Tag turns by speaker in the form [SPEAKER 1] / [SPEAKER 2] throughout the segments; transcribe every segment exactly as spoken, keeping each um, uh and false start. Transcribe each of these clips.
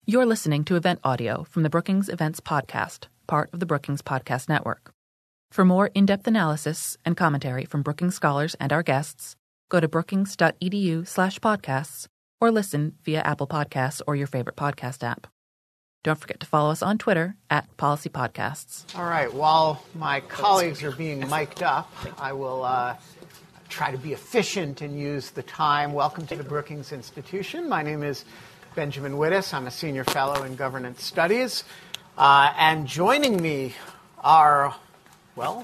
[SPEAKER 1] You're listening to event audio from the Brookings Events Podcast, part of the Brookings Podcast Network. For more in-depth analysis and commentary from Brookings scholars and our guests, go to brookings.edu slash podcasts or listen via Apple Podcasts or your favorite podcast app. Don't forget to follow us on Twitter at Policy Podcasts.
[SPEAKER 2] All right. While my colleagues are being mic'd up, I will uh, try to be efficient and use the time. Welcome to the Brookings Institution. My name is Benjamin Wittes. I'm a senior fellow in governance studies. Uh, and joining me are, well,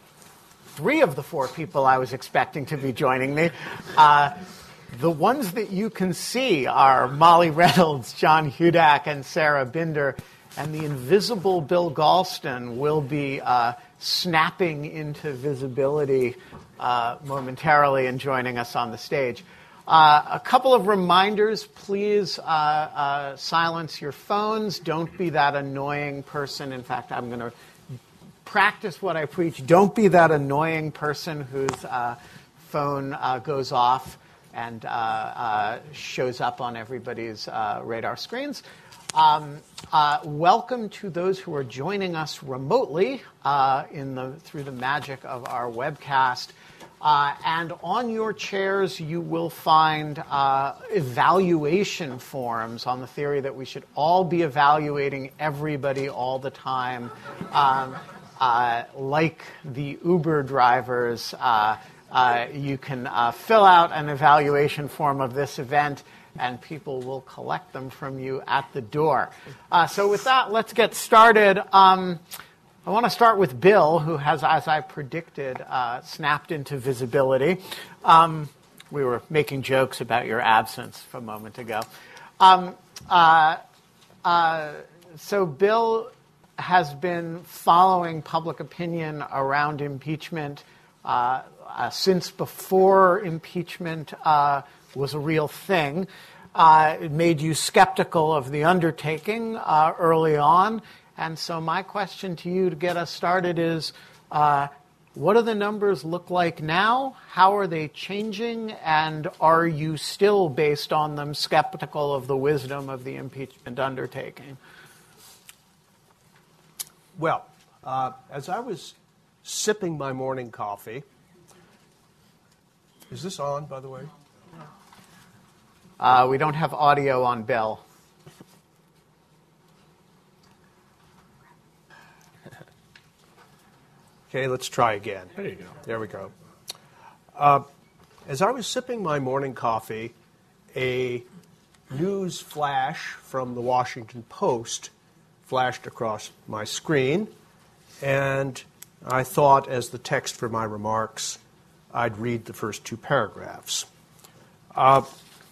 [SPEAKER 2] three of the four people I was expecting to be joining me. Uh, The ones that you can see are Molly Reynolds, John Hudak, and Sarah Binder. And the invisible Bill Galston will be uh, snapping into visibility uh, momentarily and joining us on the stage. Uh, a couple of reminders. Please uh, uh, silence your phones. Don't be that annoying person. In fact, I'm going to practice what I preach. Don't be that annoying person whose uh, phone uh, goes off and uh, uh, shows up on everybody's uh, radar screens. Um, uh, welcome to those who are joining us remotely uh, in the through the magic of our webcast. Uh, and on your chairs, you will find uh, evaluation forms on the theory that we should all be evaluating everybody all the time, um, uh, like the Uber drivers. Uh, Uh, you can uh, fill out an evaluation form of this event, and people will collect them from you at the door. Uh, so with that, let's get started. Um, I want to start with Bill, who has, as I predicted, uh, snapped into visibility. Um, we were making jokes about your absence a moment ago. Um, uh, uh, so Bill has been following public opinion around impeachment uh, Uh, since before impeachment uh, was a real thing. Uh, it made you skeptical of the undertaking uh, early on. And so my question to you to get us started is, uh, what do the numbers look like now? How are they changing? And are you still, based on them, skeptical of the wisdom of the impeachment undertaking?
[SPEAKER 3] Well, uh, as I was sipping my morning coffee, is this on, by the way?
[SPEAKER 2] Uh, we don't have audio on Bill.
[SPEAKER 3] Okay, let's try again.
[SPEAKER 4] There you go.
[SPEAKER 3] There we go. Uh, as I was sipping my morning coffee, a news flash from the Washington Post flashed across my screen, and I thought, as the text for my remarks, I'd read the first two paragraphs. Uh,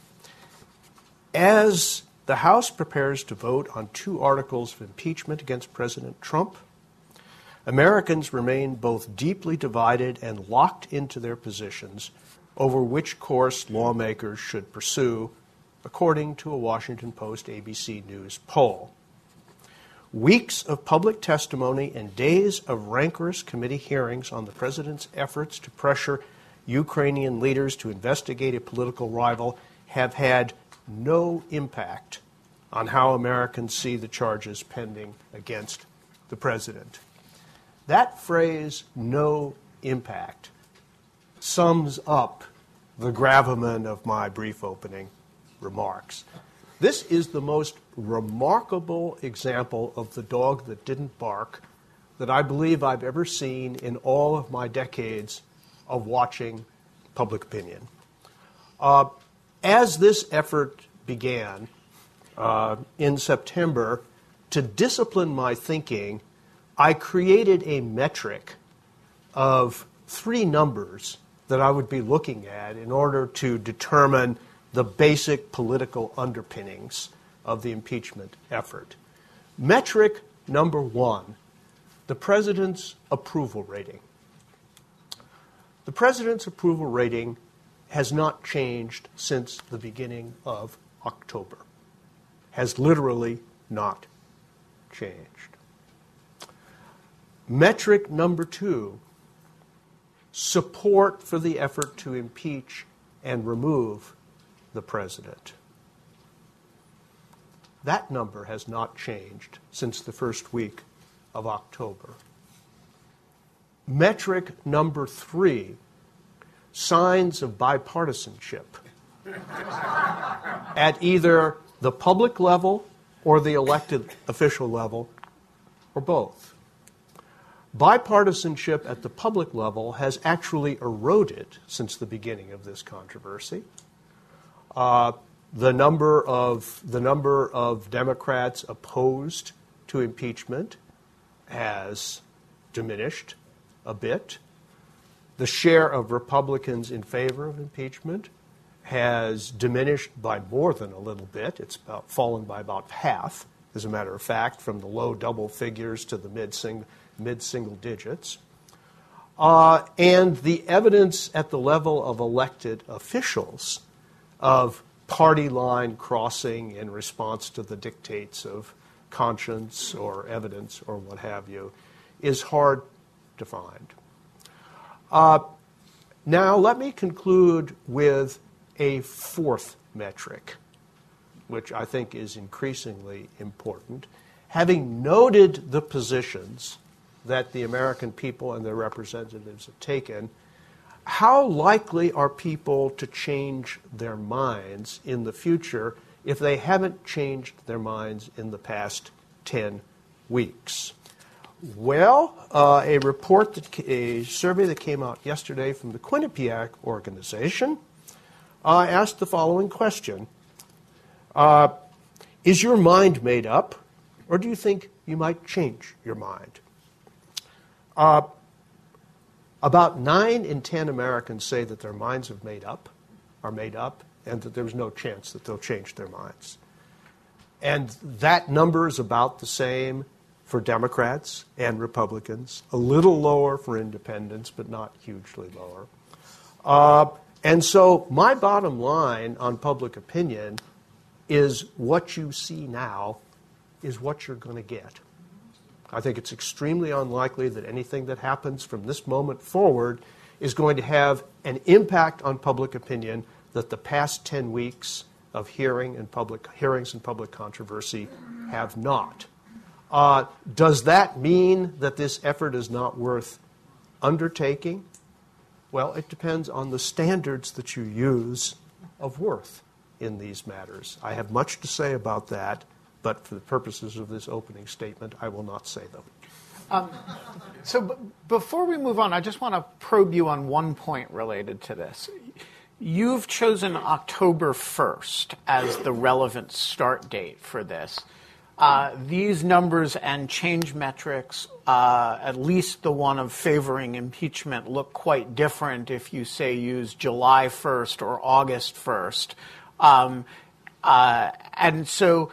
[SPEAKER 3] as the House prepares to vote on two articles of impeachment against President Trump, Americans remain both deeply divided and locked into their positions over which course lawmakers should pursue, according to a Washington Post A B C News poll. Weeks of public testimony and days of rancorous committee hearings on the president's efforts to pressure Ukrainian leaders to investigate a political rival have had no impact on how Americans see the charges pending against the president. That phrase, no impact, sums up the gravamen of my brief opening remarks. This is the most remarkable example of the dog that didn't bark that I believe I've ever seen in all of my decades of watching public opinion. Uh, as this effort began uh, in September to discipline my thinking, I created a metric of three numbers that I would be looking at in order to determine the basic political underpinnings of the impeachment effort. Metric number one, the president's approval rating. The president's approval rating has not changed since the beginning of October. Has literally not changed. Metric number two, support for the effort to impeach and remove the president. that number has not changed since the first week of October. Metric number three, signs of bipartisanship at either the public level or the elected official level, or both. Bipartisanship at the public level has actually eroded since the beginning of this controversy. Uh, the number of the number of Democrats opposed to impeachment has diminished a bit. The share of Republicans in favor of impeachment has diminished by more than a little bit. It's about fallen by about half, as a matter of fact, from the low double figures to the mid-single mid-single digits. Uh, and the evidence at the level of elected officials of party line crossing in response to the dictates of conscience or evidence or what have you is hard to find. Uh, now, let me conclude with a fourth metric, which I think is increasingly important. Having noted the positions that the American people and their representatives have taken, how likely are people to change their minds in the future if they haven't changed their minds in the past ten weeks? Well, uh, a report, that, a survey that came out yesterday from the Quinnipiac organization uh, asked the following question. Uh, is your mind made up, or do you think you might change your mind? Uh, about nine in ten Americans say that their minds have made up, are made up, and that there's no chance that they'll change their minds. And that number is about the same for Democrats and Republicans, a little lower for independents, but not hugely lower. Uh, and so my bottom line on public opinion is what you see now is what you're going to get. I think it's extremely unlikely that anything that happens from this moment forward is going to have an impact on public opinion that the past ten weeks of hearing and public hearings and public controversy have not. Uh, does that mean that this effort is not worth undertaking? Well, it depends on the standards that you use of worth in these matters. I have much to say about that, but for the purposes of this opening statement, I will not say them.
[SPEAKER 2] Um, so b- before we move on, I just want to probe you on one point related to this. You've chosen October first as the relevant start date for this. Uh, these numbers and change metrics, uh, at least the one of favoring impeachment, look quite different if you, say, use July first or August first. Um, uh, and so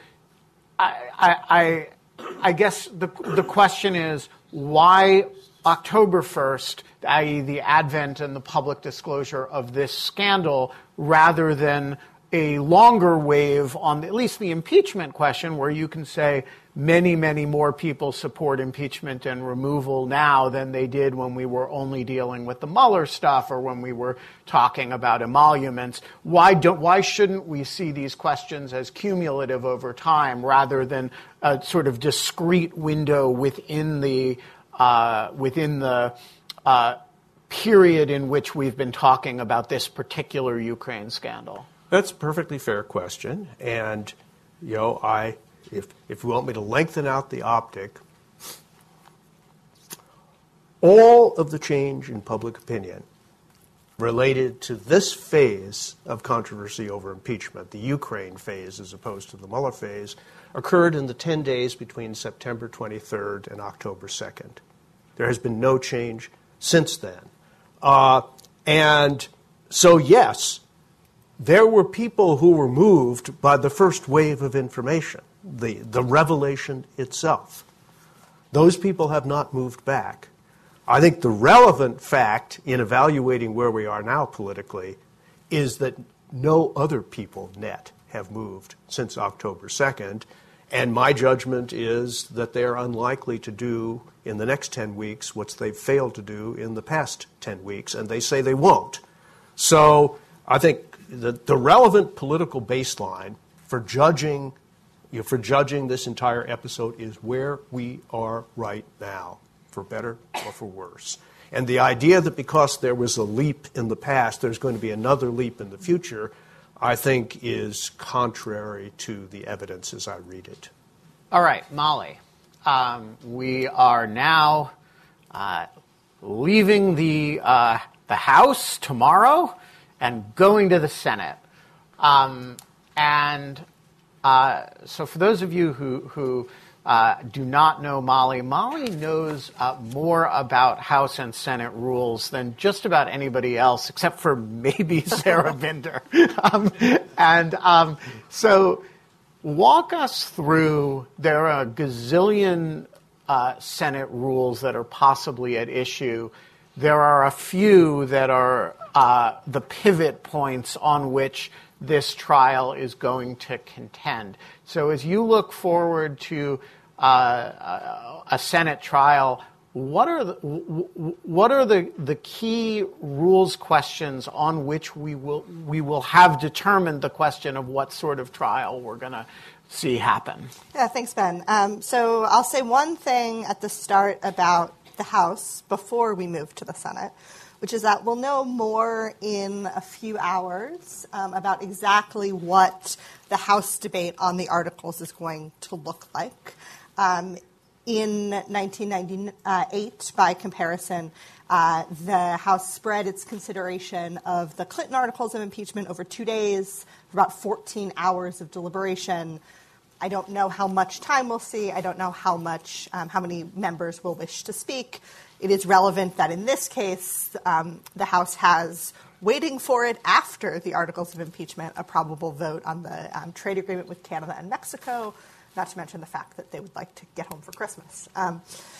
[SPEAKER 2] I, I, I guess the, the question is, why October first, that is the advent and the public disclosure of this scandal, rather than a longer wave on the, at least the impeachment question, where you can say many, many more people support impeachment and removal now than they did when we were only dealing with the Mueller stuff or when we were talking about emoluments. Why don't, why shouldn't we see these questions as cumulative over time rather than a sort of discrete window within the uh, within the uh, period in which we've been talking about this particular Ukraine scandal?
[SPEAKER 3] That's a perfectly fair question, and you know, I if if you want me to lengthen out the optic, all of the change in public opinion related to this phase of controversy over impeachment, the Ukraine phase as opposed to the Mueller phase, occurred in the ten days between September twenty-third and October second. There has been no change since then. Uh, and so, yes, there were people who were moved by the first wave of information, the, the revelation itself. Those people have not moved back. I think the relevant fact in evaluating where we are now politically is that no other people net have moved since October second, and my judgment is that they are unlikely to do in the next ten weeks what they've failed to do in the past ten weeks, and they say they won't. So I think the, the relevant political baseline for judging you know, for judging this entire episode is where we are right now, for better or for worse. And the idea that because there was a leap in the past, there's going to be another leap in the future, I think is contrary to the evidence as I read it.
[SPEAKER 2] All right, Molly, um, we are now uh, leaving the uh, the House tomorrow and going to the Senate. Um, and uh, so for those of you who, who uh, do not know Molly, Molly knows uh, more about House and Senate rules than just about anybody else, except for maybe Sarah Binder. um, and um, so walk us through, there are a gazillion uh, Senate rules that are possibly at issue. There are a few that are uh, the pivot points on which this trial is going to contend. So as you look forward to uh, a Senate trial, what are the, what are the, the key rules questions on which we will we will have determined the question of what sort of trial we're going to see happen?
[SPEAKER 4] Yeah, thanks, Ben. Um, so I'll say one thing at the start about the House before we move to the Senate, which is that we'll know more in a few hours um, about exactly what the House debate on the articles is going to look like. Um, in nineteen ninety-eight, by comparison, uh, the House spread its consideration of the Clinton articles of impeachment over two days, about fourteen hours of deliberation. I don't know how much time we'll see. I don't know how much, um, how many members will wish to speak. It is relevant that in this case, um, the House has, waiting for it after the articles of impeachment, a probable vote on the um, trade agreement with Canada and Mexico, not to mention the fact that they would like to get home for Christmas. Um,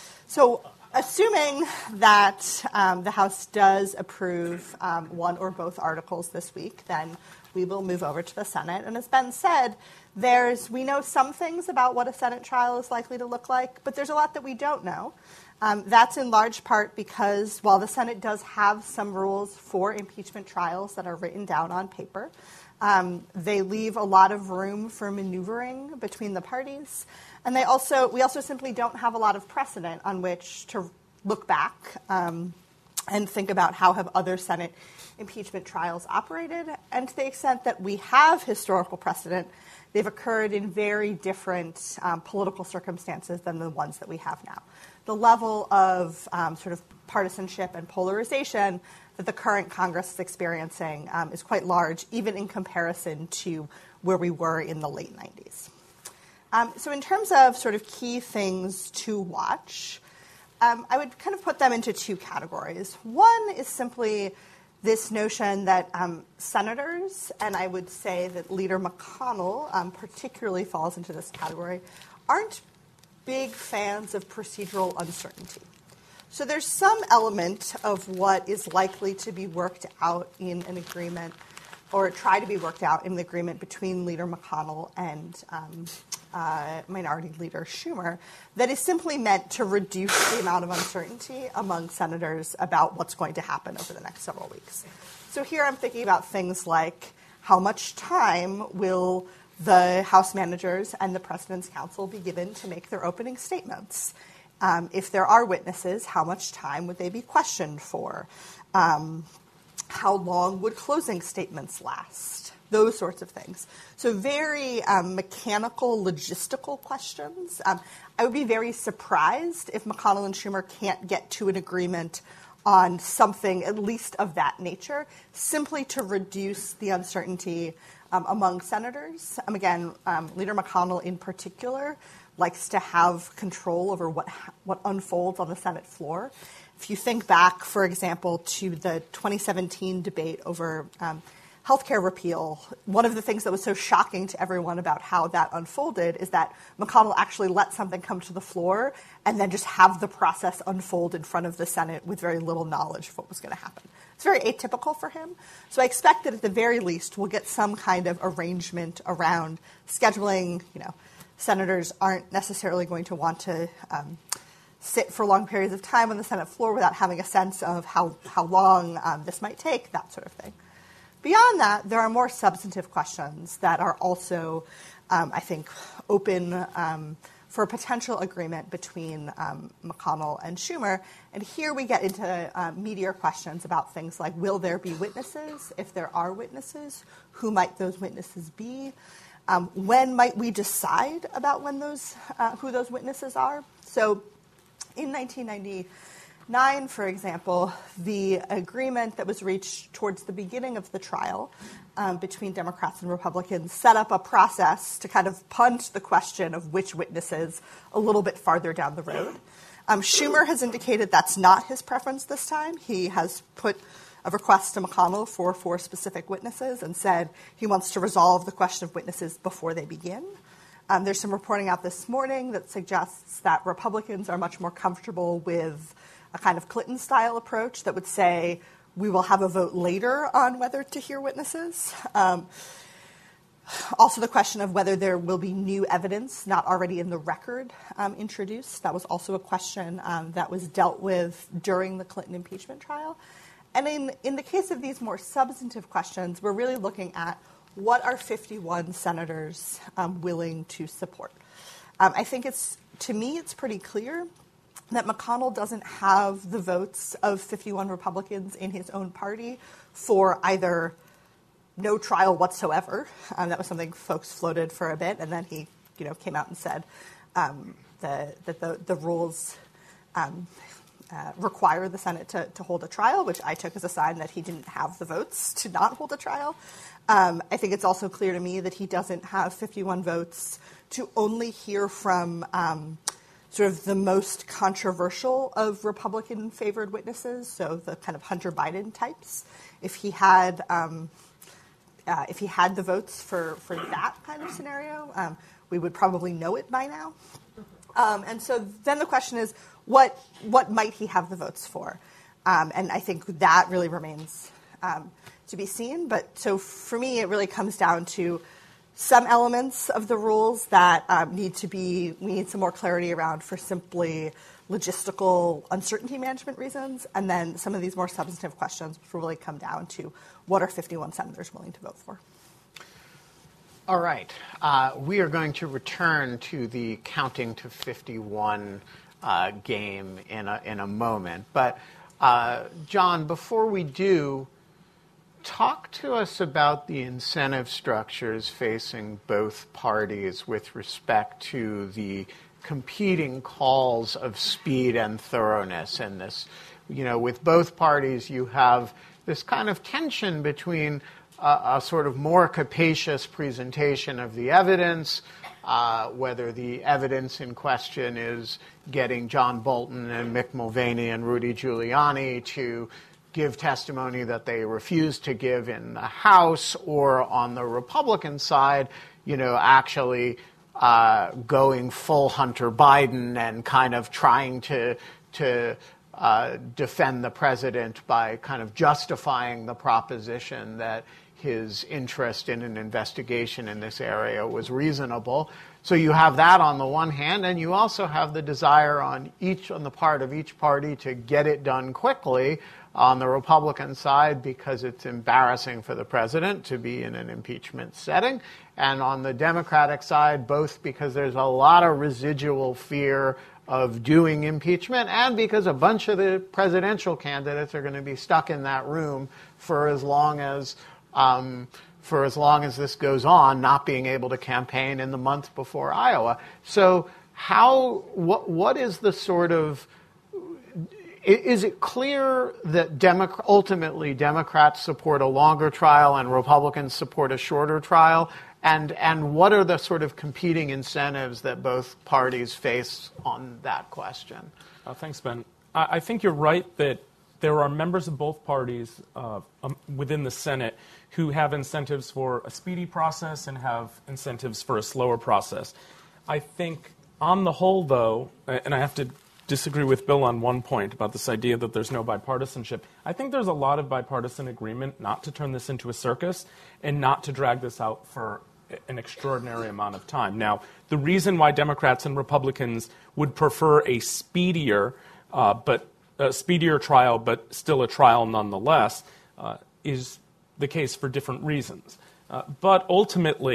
[SPEAKER 4] so assuming that um, the House does approve um, one or both articles this week, then we will move over to the Senate. And as Ben said, there's we know some things about what a Senate trial is likely to look like, but there's a lot that we don't know. Um, that's in large part because while the Senate does have some rules for impeachment trials that are written down on paper, um, they leave a lot of room for maneuvering between the parties. And they also we also simply don't have a lot of precedent on which to look back um, and think about how have other Senate impeachment trials operated. And to the extent that we have historical precedent, they've occurred in very different um, political circumstances than the ones that we have now. The level of um, sort of partisanship and polarization that the current Congress is experiencing um, is quite large, even in comparison to where we were in the late nineties. Um, so in terms of sort of key things to watch, um, I would kind of put them into two categories. One is simply this notion that um, senators, and I would say that Leader McConnell um, particularly falls into this category, aren't big fans of procedural uncertainty. So there's some element of what is likely to be worked out in an agreement or try to be worked out in the agreement between Leader McConnell and um, uh, Minority Leader Schumer that is simply meant to reduce the amount of uncertainty among senators about what's going to happen over the next several weeks. So here I'm thinking about things like how much time will the House managers and the President's Counsel be given to make their opening statements? Um, if there are witnesses, how much time would they be questioned for? Um, how long would closing statements last? Those sorts of things. So very um, mechanical, logistical questions. Um, I would be very surprised if McConnell and Schumer can't get to an agreement on something at least of that nature, simply to reduce the uncertainty um, among senators. Um, again, um, Leader McConnell in particular likes to have control over what what unfolds on the Senate floor. If you think back, for example, to the twenty seventeen debate over um, health care repeal, one of the things that was so shocking to everyone about how that unfolded is that McConnell actually let something come to the floor and then just have the process unfold in front of the Senate with very little knowledge of what was going to happen. It's very atypical for him. So I expect that at the very least we'll get some kind of arrangement around scheduling. You know, senators aren't necessarily going to want to um, sit for long periods of time on the Senate floor without having a sense of how, how long um, this might take, that sort of thing. Beyond that, there are more substantive questions that are also um, I think, open um, for a potential agreement between um, McConnell and Schumer. And here we get into uh, meatier questions about things like, will there be witnesses? If there are witnesses, who might those witnesses be? Um, when might we decide about when those, uh, who those witnesses are? So in nineteen ninety-nine, for example, the agreement that was reached towards the beginning of the trial um, between Democrats and Republicans set up a process to kind of punt the question of which witnesses a little bit farther down the road. Um, Schumer has indicated that's not his preference this time. He has put a request to McConnell for four specific witnesses and said he wants to resolve the question of witnesses before they begin. Um, there's some reporting out this morning that suggests that Republicans are much more comfortable with a kind of Clinton-style approach that would say we will have a vote later on whether to hear witnesses. Um, also the question of whether there will be new evidence not already in the record um, introduced. That was also a question um, that was dealt with during the Clinton impeachment trial. And in, in the case of these more substantive questions, we're really looking at what are fifty-one senators um, willing to support. Um, I think it's, to me, it's pretty clear that McConnell doesn't have the votes of fifty-one Republicans in his own party for either no trial whatsoever. Um, that was something folks floated for a bit, and then he, you know, came out and said um, the, that the, the rules um, uh, require the Senate to, to hold a trial, which I took as a sign that he didn't have the votes to not hold a trial. Um, I think it's also clear to me that he doesn't have fifty-one votes to only hear from um, sort of the most controversial of Republican-favored witnesses, so the kind of Hunter Biden types. If he had, um, uh, if he had the votes for, for that kind of scenario, um, we would probably know it by now. Um, and so then the question is, what what might he have the votes for? Um, and I think that really remains um, to be seen. But so for me, it really comes down to some elements of the rules that um, need to be, we need some more clarity around for simply logistical uncertainty management reasons, and then some of these more substantive questions which will really come down to what are fifty-one senators willing to vote for.
[SPEAKER 2] All right. Uh, we are going to return to the counting to fifty-one uh, game in a, in a moment. But, uh, John, before we do, talk to us about the incentive structures facing both parties with respect to the competing calls of speed and thoroughness in this. You know, with both parties, you have this kind of tension between a, a sort of more capacious presentation of the evidence, uh, whether the evidence in question is getting John Bolton and Mick Mulvaney and Rudy Giuliani to give testimony that they refused to give in the House, or on the Republican side, you know, actually uh, going full Hunter Biden and kind of trying to to uh, defend the president by kind of justifying the proposition that his interest in an investigation in this area was reasonable. So you have that on the one hand, and you also have the desire on each on the part of each party to get it done quickly. On the Republican side, because it's embarrassing for the president to be in an impeachment setting, and on the Democratic side, both because there's a lot of residual fear of doing impeachment and because a bunch of the presidential candidates are going to be stuck in that room for as long as um, for as long as this goes on, not being able to campaign in the month before Iowa. So how what what is the sort of Is it clear that Demo- ultimately Democrats support a longer trial and Republicans support a shorter trial? And and what are the sort of competing incentives that both parties face on that question?
[SPEAKER 5] Uh, thanks, Ben. I, I think you're right that there are members of both parties uh, um, within the Senate who have incentives for a speedy process and have incentives for a slower process. I think on the whole, though, and I have to disagree with Bill on one point about this idea that there's no bipartisanship. I think there's a lot of bipartisan agreement not to turn this into a circus and not to drag this out for an extraordinary amount of time. Now, the reason why Democrats and Republicans would prefer a speedier, uh, but a speedier trial, but still a trial nonetheless, uh, is the case for different reasons. Uh, but ultimately,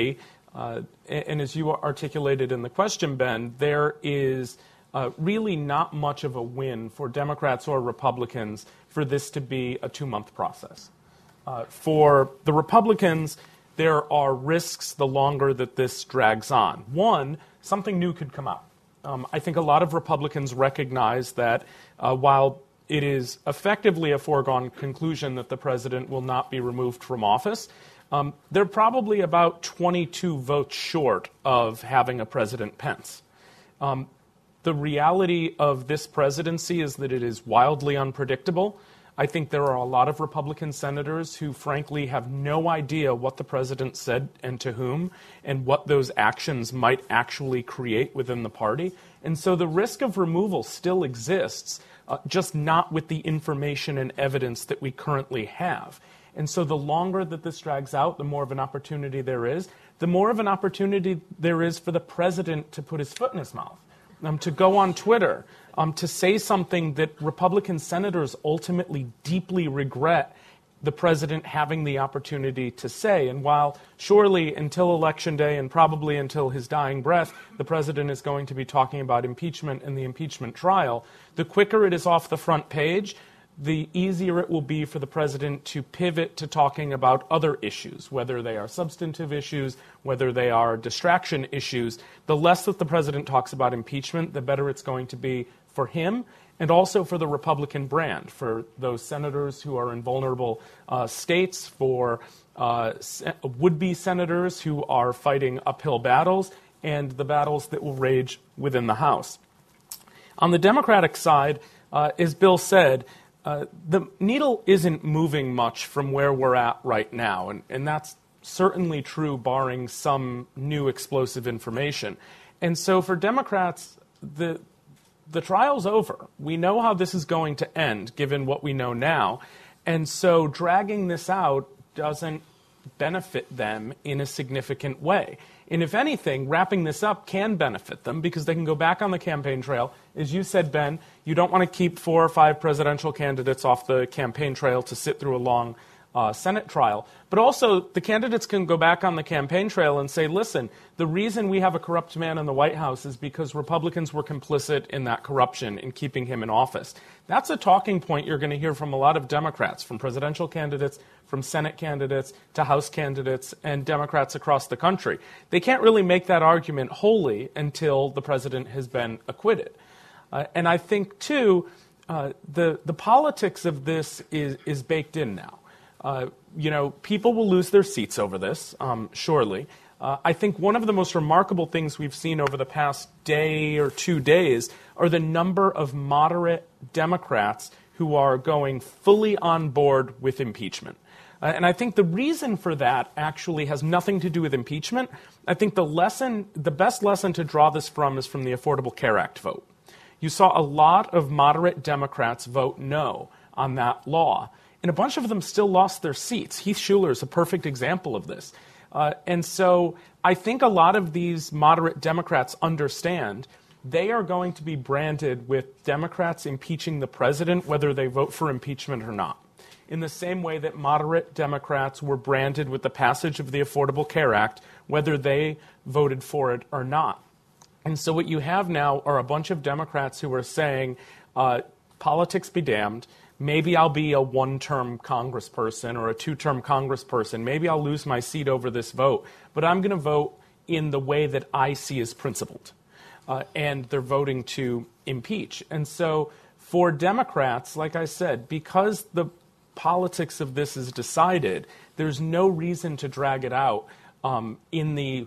[SPEAKER 5] Uh, and, and as you articulated in the question, Ben, there is uh, really not much of a win for Democrats or Republicans for this to be a two-month process. Uh, for the Republicans, there are risks the longer that this drags on. One, something new could come out. Um, I think a lot of Republicans recognize that uh, while it is effectively a foregone conclusion that the president will not be removed from office, um, they're probably about twenty-two votes short of having a President Pence. Um, the reality of this presidency is that it is wildly unpredictable. I think there are a lot of Republican senators who, frankly, have no idea what the president said and to whom and what those actions might actually create within the party. And so the risk of removal still exists, uh, just not with the information and evidence that we currently have. And so the longer that this drags out, the more of an opportunity there is, the more of an opportunity there is for the president to put his foot in his mouth, um, to go on Twitter, Um, to say something that Republican senators ultimately deeply regret the president having the opportunity to say. And while surely until Election Day and probably until his dying breath, the president is going to be talking about impeachment and the impeachment trial, the quicker it is off the front page, the easier it will be for the president to pivot to talking about other issues, whether they are substantive issues, whether they are distraction issues. The less that the president talks about impeachment, the better it's going to be for him and also for the Republican brand, for those senators who are in vulnerable uh, states, for uh, would-be senators who are fighting uphill battles, and the battles that will rage within the House. On the Democratic side, uh, as Bill said, uh, the needle isn't moving much from where we're at right now, and, and that's certainly true barring some new explosive information. And so for Democrats, the The trial's over. We know how this is going to end, given what we know now. And so dragging this out doesn't benefit them in a significant way. And if anything, wrapping this up can benefit them because they can go back on the campaign trail. As you said, Ben, you don't want to keep four or five presidential candidates off the campaign trail to sit through a long Uh, Senate trial. But also, the candidates can go back on the campaign trail and say, listen, the reason we have a corrupt man in the White House is because Republicans were complicit in that corruption in keeping him in office. That's a talking point you're going to hear from a lot of Democrats, from presidential candidates, from Senate candidates, to House candidates, and Democrats across the country. They can't really make that argument wholly until the president has been acquitted. Uh, and I think, too, uh, the, the politics of this is, is baked in now. Uh, you know, people will lose their seats over this, um, surely. Uh, I think one of the most remarkable things we've seen over the past day or two days are the number of moderate Democrats who are going fully on board with impeachment. Uh, and I think the reason for that actually has nothing to do with impeachment. I think the lesson, the best lesson to draw this from is from the Affordable Care Act vote. You saw a lot of moderate Democrats vote no on that law. And a bunch of them still lost their seats. Heath Shuler is a perfect example of this. Uh, and so I think a lot of these moderate Democrats understand they are going to be branded with Democrats impeaching the president, whether they vote for impeachment or not. In the same way that moderate Democrats were branded with the passage of the Affordable Care Act, whether they voted for it or not. And so what you have now are a bunch of Democrats who are saying, uh, politics be damned. Maybe I'll be a one-term congressperson or a two-term congressperson. Maybe I'll lose my seat over this vote. But I'm going to vote in the way that I see as principled. Uh, and they're voting to impeach. And so for Democrats, like I said, because the politics of this is decided, there's no reason to drag it out um, in the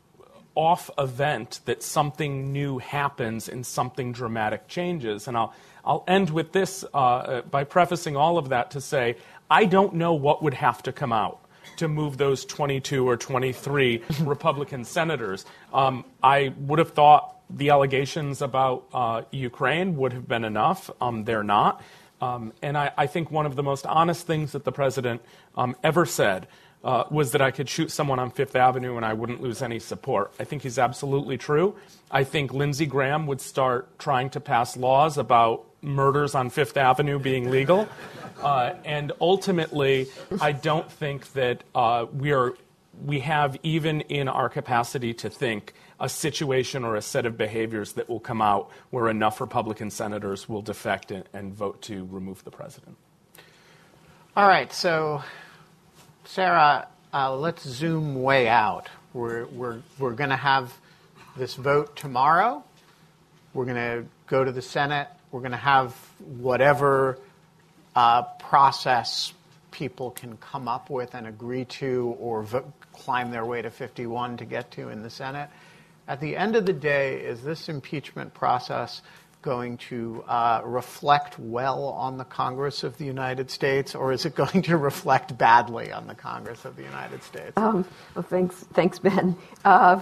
[SPEAKER 5] off event that something new happens and something dramatic changes. And I'll I'll end with this uh, by prefacing all of that to say, I don't know what would have to come out to move those twenty-two or twenty-three Republican senators. Um, I would have thought the allegations about uh, Ukraine would have been enough. Um, they're not. Um, and I, I think one of the most honest things that the president um, ever said uh, was that I could shoot someone on Fifth Avenue and I wouldn't lose any support. I think he's absolutely true. I think Lindsey Graham would start trying to pass laws about murders on Fifth Avenue being legal. Uh, and ultimately, I don't think that uh, we are we have, even in our capacity to think, a situation or a set of behaviors that will come out where enough Republican senators will defect and, and vote to remove the president.
[SPEAKER 2] All right, so Sarah, uh, let's zoom way out. We're we're we're going to have this vote tomorrow. We're going to go to the Senate. We're going to have whatever uh, process people can come up with and agree to, or vo- climb their way to fifty-one to get to in the Senate. At the end of the day, is this impeachment process going to uh, reflect well on the Congress of the United States, or is it going to reflect badly on the Congress of the United States?
[SPEAKER 6] Um, well, thanks, thanks, Ben. Uh,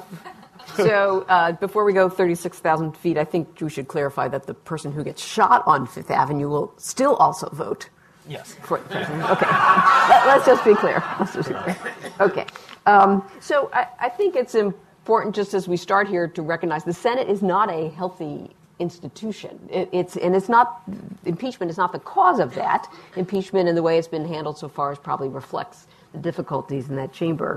[SPEAKER 6] so uh, before we go thirty-six thousand feet, I think we should clarify that the person who gets shot on Fifth Avenue will still also vote.
[SPEAKER 5] Yes.
[SPEAKER 6] For the president. Okay. Let, let's just be clear. Let's just be clear. Okay. Um, so I, I think it's important, just as we start here, to recognize the Senate is not a healthy institution. It, it's and it's not impeachment is not the cause of that. Impeachment, and the way it's been handled so far, is probably reflects the difficulties in that chamber.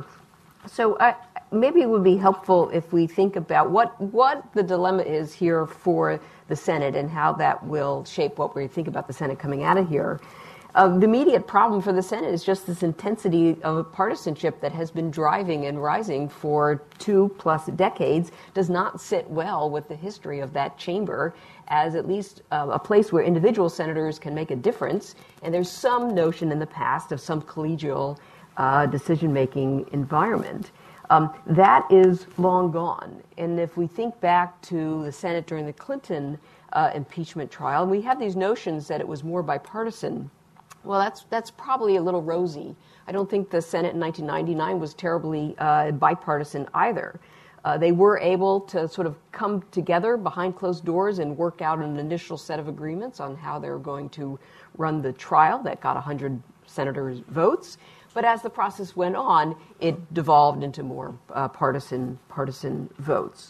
[SPEAKER 6] So I, maybe it would be helpful if we think about what what the dilemma is here for the Senate and how that will shape what we think about the Senate coming out of here. Uh, the immediate problem for the Senate is just this intensity of partisanship that has been driving and rising for two plus decades, does not sit well with the history of that chamber as at least uh, a place where individual senators can make a difference. And there's some notion in the past of some collegial uh, decision-making environment. Um, that is long gone. And if we think back to the Senate during the Clinton uh, impeachment trial, we have these notions that it was more bipartisan. Well, that's that's probably a little rosy. I don't think the Senate in nineteen ninety-nine was terribly uh, bipartisan either. Uh, they were able to sort of come together behind closed doors and work out an initial set of agreements on how they were going to run the trial that got one hundred senators' votes. But as the process went on, it devolved into more uh, partisan partisan votes.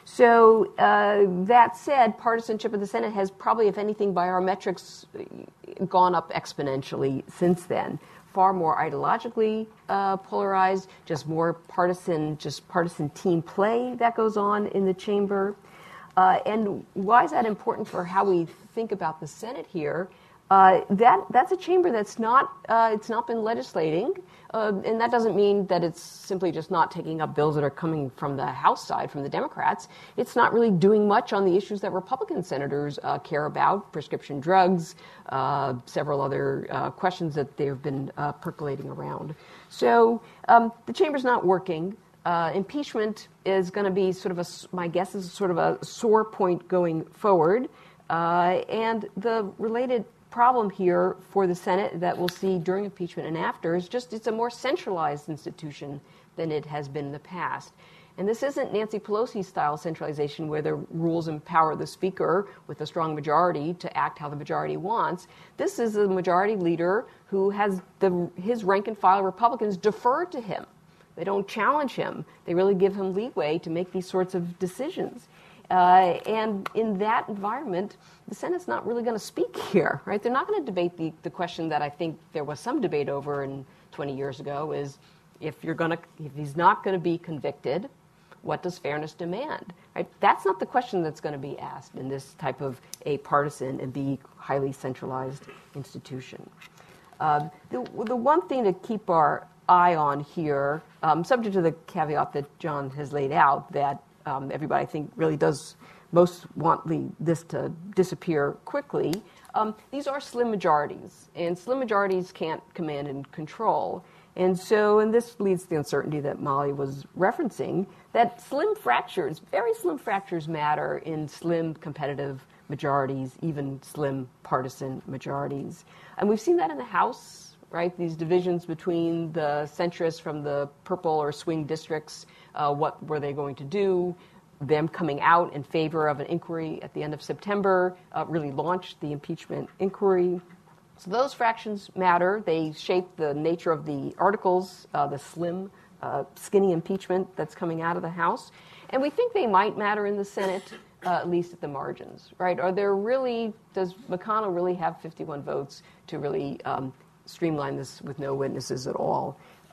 [SPEAKER 6] So uh, that said, partisanship in the Senate has probably, if anything, by our metrics, gone up exponentially since then. Far more ideologically uh, polarized, just more partisan, just partisan team play that goes on in the chamber. Uh, and why is that important for how we think about the Senate here? Uh, that that's a chamber that's not uh, it's not been legislating, uh, and that doesn't mean that it's simply just not taking up bills that are coming from the House side, from the Democrats. It's not really doing much on the issues that Republican senators uh, care about: prescription drugs, uh, several other uh, questions that they've been uh, percolating around. So um, the chamber's not working. Uh, impeachment is going to be sort of a, my guess is sort of a sore point going forward, uh, and the related problem here for the Senate that we'll see during impeachment and after is just it's a more centralized institution than it has been in the past. And this isn't Nancy Pelosi-style centralization where the rules empower the Speaker with a strong majority to act how the majority wants. This is a majority leader who has the, his rank-and-file Republicans defer to him. They don't challenge him. They really give him leeway to make these sorts of decisions. Uh, and in that environment, the Senate's not really going to speak here, right? They're not going to debate the, the question that I think there was some debate over in twenty years ago is if you're going to, if he's not going to be convicted, what does fairness demand? Right? That's not the question that's going to be asked in this type of a partisan and be highly centralized institution. Um, the, the one thing to keep our eye on here, um, subject to the caveat that John has laid out, that Um, everybody, I think, really does most want the, this to disappear quickly. Um, these are slim majorities, and slim majorities can't command and control. And so, and this leads to the uncertainty that Molly was referencing, that slim fractures, very slim fractures matter in slim competitive majorities, even slim partisan majorities. And we've seen that in the House, right? These divisions between the centrists from the purple or swing districts. Uh, what were they going to do? Them coming out in favor of an inquiry at the end of September uh, really launched the impeachment inquiry. So those fractions matter. They shape the nature of the articles, uh, the slim, uh, skinny impeachment that's coming out of the House. And we think they might matter in the Senate, uh, at least at the margins, right? Are there really, does McConnell really have fifty-one votes to really um, streamline this with no witnesses at all?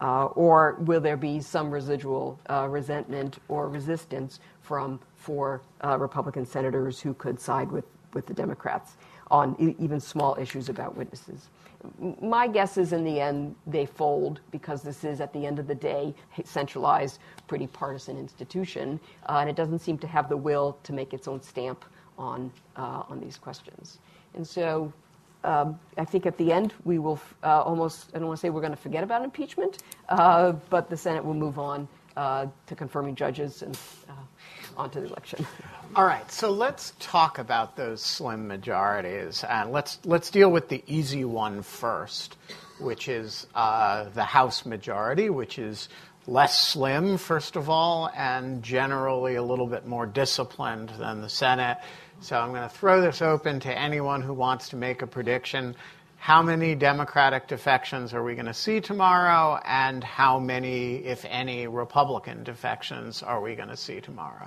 [SPEAKER 6] Uh, or will there be some residual uh, resentment or resistance from four uh, Republican senators who could side with, with the Democrats on e- even small issues about witnesses? My guess is in the end they fold, because this is, at the end of the day, a centralized, pretty partisan institution, uh, and it doesn't seem to have the will to make its own stamp on uh, on these questions. And so um, I think at the end we will uh, almost, I don't want to say we're going to forget about impeachment, uh, but the Senate will move on uh, to confirming judges and uh, on to the election.
[SPEAKER 2] All right, so let's talk about those slim majorities, and let's let's deal with the easy one first, which is uh, the House majority, which is less slim, first of all, and generally a little bit more disciplined than the Senate. So I'm going to throw this open to anyone who wants to make a prediction. How many Democratic defections are we going to see tomorrow, and how many, if any, Republican defections are we going to see tomorrow?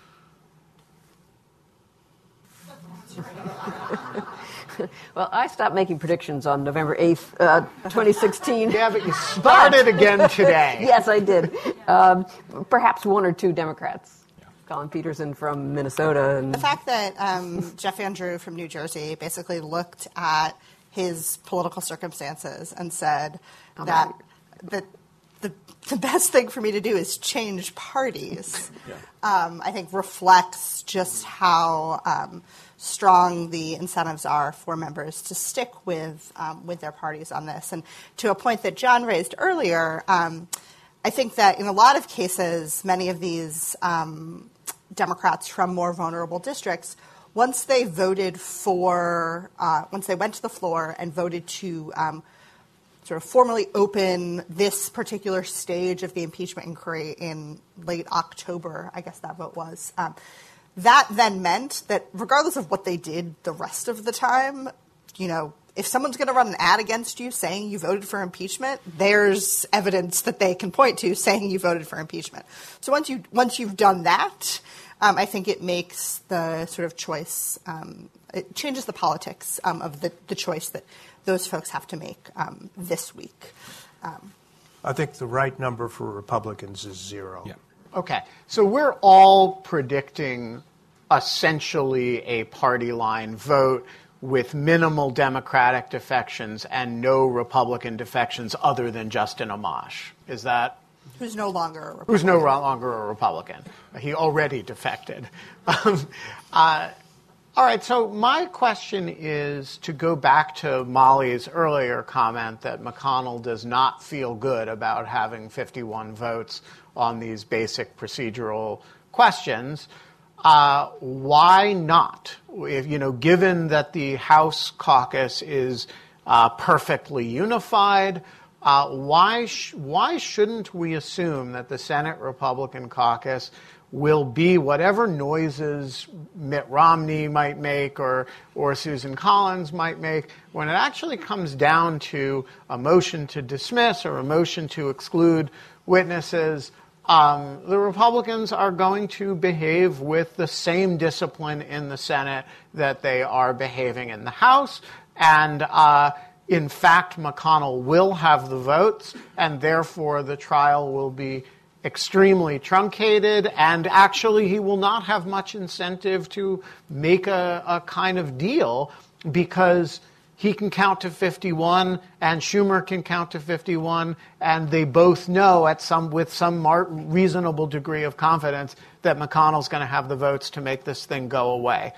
[SPEAKER 6] Well, I stopped making predictions on November eighth, uh, twenty sixteen.
[SPEAKER 2] Yeah, but you started but, again today.
[SPEAKER 6] Yes, I did. Um, perhaps one or two Democrats. Yeah. Colin Peterson from Minnesota. And
[SPEAKER 4] the fact that um, Jeff Andrew from New Jersey basically looked at his political circumstances and said oh, that, that the, the best thing for me to do is change parties, yeah. um, I think reflects just how um, strong the incentives are for members to stick with um, with their parties on this. And to a point that John raised earlier, um, I think that in a lot of cases, many of these um, Democrats from more vulnerable districts, once they voted for, uh, once they went to the floor and voted to um, sort of formally open this particular stage of the impeachment inquiry in late October, I guess that vote was, um, that then meant that regardless of what they did the rest of the time, you know, if someone's going to run an ad against you saying you voted for impeachment, there's evidence that they can point to saying you voted for impeachment. So once you once you've done that, um, I think it makes the sort of choice, um, it changes the politics um, of the, the choice that those folks have to make um, this week. Um,
[SPEAKER 3] I think the right number for Republicans is zero.
[SPEAKER 2] Yeah. Okay, so we're all predicting essentially a party line vote with minimal Democratic defections and no Republican defections other than Justin Amash. Is that?
[SPEAKER 4] Who's no longer a Republican.
[SPEAKER 2] Who's no longer a Republican. He already defected. Um, uh, all right, so my question is to go back to Molly's earlier comment that McConnell does not feel good about having fifty-one votes on these basic procedural questions. Uh, why not? If, you know, given that the House caucus is uh, perfectly unified, uh, why sh- why shouldn't we assume that the Senate Republican caucus will be whatever noises Mitt Romney might make or or Susan Collins might make when it actually comes down to a motion to dismiss or a motion to exclude witnesses? Um, the Republicans are going to behave with the same discipline in the Senate that they are behaving in the House. And, uh, in fact, McConnell will have the votes, and therefore the trial will be extremely truncated, and actually he will not have much incentive to make a, a kind of deal because he can count to fifty-one, and Schumer can count to fifty-one, and they both know at some with some mar- reasonable degree of confidence that McConnell's going to have the votes to make this thing go away.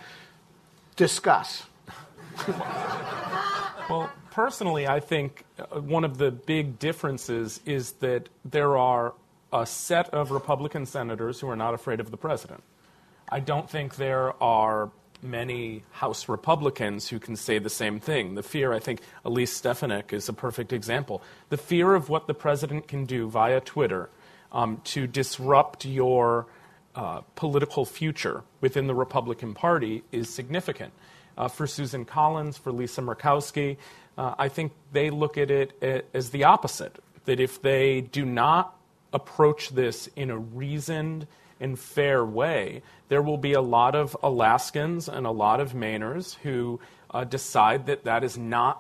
[SPEAKER 2] Discuss.
[SPEAKER 5] Well, personally, I think one of the big differences is that there are a set of Republican senators who are not afraid of the president. I don't think there are many House Republicans who can say the same thing. The fear, I think, Elise Stefanik is a perfect example. The fear of what the president can do via Twitter um, to disrupt your uh, political future within the Republican Party is significant. Uh, for Susan Collins, for Lisa Murkowski, uh, I think they look at it as the opposite, that if they do not approach this in a reasoned and fair way, there will be a lot of Alaskans and a lot of Mainers who uh, decide that that is not the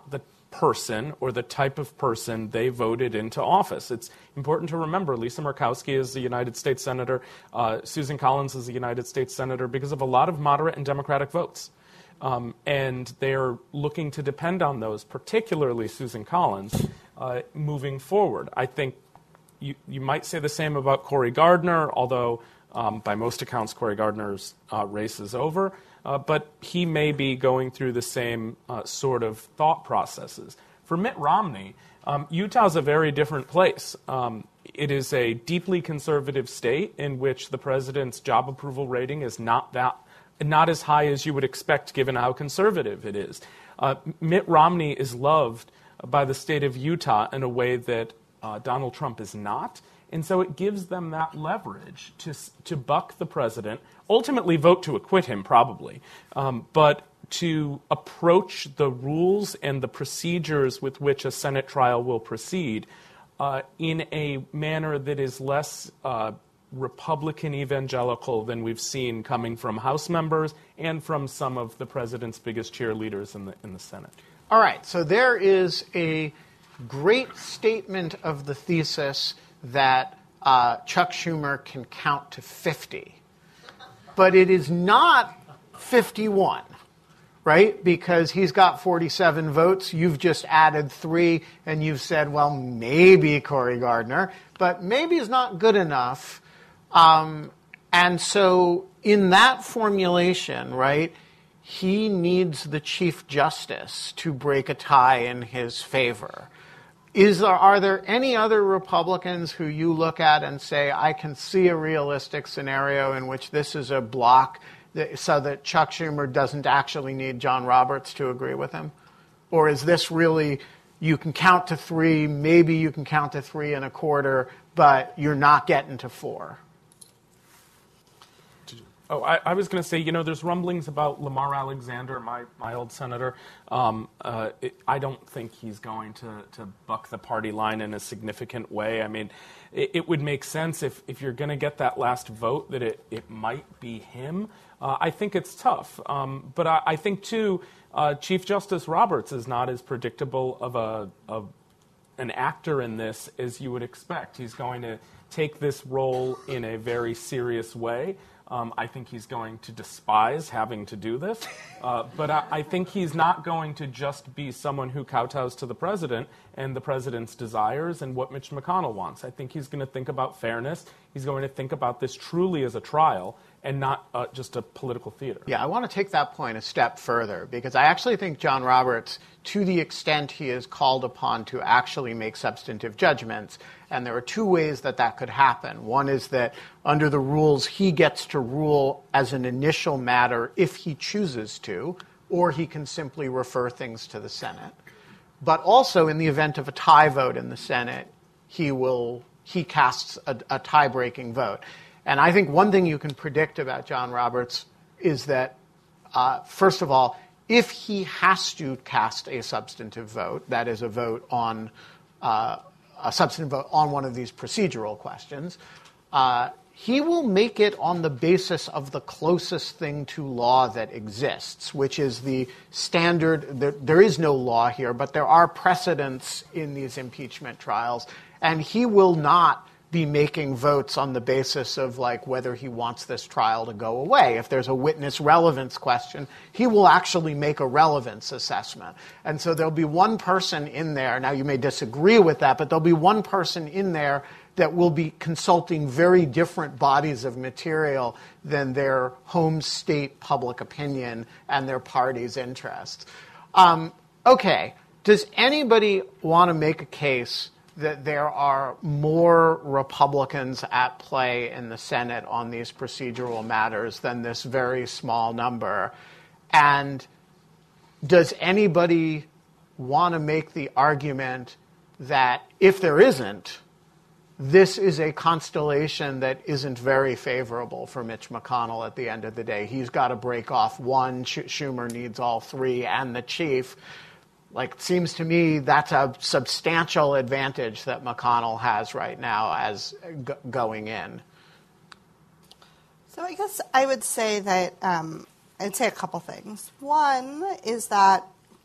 [SPEAKER 5] person or the type of person they voted into office. It's important to remember Lisa Murkowski is a United States Senator, uh, Susan Collins is a United States Senator because of a lot of moderate and Democratic votes. Um, and they're looking to depend on those, particularly Susan Collins, uh, moving forward. I think you, you might say the same about Cory Gardner, although um, by most accounts Cory Gardner's uh, race is over. Uh, but he may be going through the same uh, sort of thought processes. For Mitt Romney, um, Utah's a very different place. Um, it is a deeply conservative state in which the president's job approval rating is not that, not as high as you would expect given how conservative it is. Uh, Mitt Romney is loved by the state of Utah in a way that uh, Donald Trump is not. And so it gives them that leverage to to buck the president, ultimately vote to acquit him probably, um, but to approach the rules and the procedures with which a Senate trial will proceed uh, in a manner that is less uh, Republican evangelical than we've seen coming from House members and from some of the president's biggest cheerleaders in the in the Senate.
[SPEAKER 2] All right, so there is a great statement of the thesis that uh, Chuck Schumer can count to fifty. But it is not fifty-one, right? Because he's got forty-seven votes. You've just added three, and you've said, well, maybe Cory Gardner. But maybe is not good enough. Um, and so in that formulation, right, he needs the Chief Justice to break a tie in his favor. Is there, are there any other Republicans who you look at and say, I can see a realistic scenario in which this is a block that, so that Chuck Schumer doesn't actually need John Roberts to agree with him? Or is this really, you can count to three, maybe you can count to three and a quarter, but you're not getting to four?
[SPEAKER 5] Oh, I, I was going to say, you know, there's rumblings about Lamar Alexander, my, my old senator. Um, uh, it, I don't think he's going to, to buck the party line in a significant way. I mean, it, it would make sense if, if you're going to get that last vote that it, it might be him. Uh, I think it's tough. Um, but I, I think, too, uh, Chief Justice Roberts is not as predictable of a of an actor in this as you would expect. He's going to take this role in a very serious way. Um, I think he's going to despise having to do this, uh, but I, I think he's not going to just be someone who kowtows to the president and the president's desires and what Mitch McConnell wants. I think he's going to think about fairness. He's going to think about this truly as a trial and not uh, just a political theater.
[SPEAKER 2] Yeah, I want to take that point a step further because I actually think John Roberts, to the extent he is called upon to actually make substantive judgments, and there are two ways that that could happen. One is that under the rules, he gets to rule as an initial matter if he chooses to, or he can simply refer things to the Senate. But also, in the event of a tie vote in the Senate, he will he casts a, a tie-breaking vote. And I think one thing you can predict about John Roberts is that, uh, first of all, if he has to cast a substantive vote, that is a vote on uh, a substantive vote on one of these procedural questions, uh, he will make it on the basis of the closest thing to law that exists, which is the standard. There, there is no law here, but there are precedents in these impeachment trials, and he will not be making votes on the basis of like whether he wants this trial to go away. If there's a witness relevance question, he will actually make a relevance assessment. And so there'll be one person in there, now you may disagree with that, but there'll be one person in there that will be consulting very different bodies of material than their home state public opinion and their party's interests. Um, okay, does anybody want to make a case that there are more Republicans at play in the Senate on these procedural matters than this very small number? And does anybody want to make the argument that if there isn't, this is a constellation that isn't very favorable for Mitch McConnell at the end of the day? He's got to break off one. Sch- Schumer needs all three, and the chief. Like, it seems to me that's a substantial advantage that McConnell has right now as g- going in.
[SPEAKER 4] So I guess I would say that um, I'd say a couple things. One is that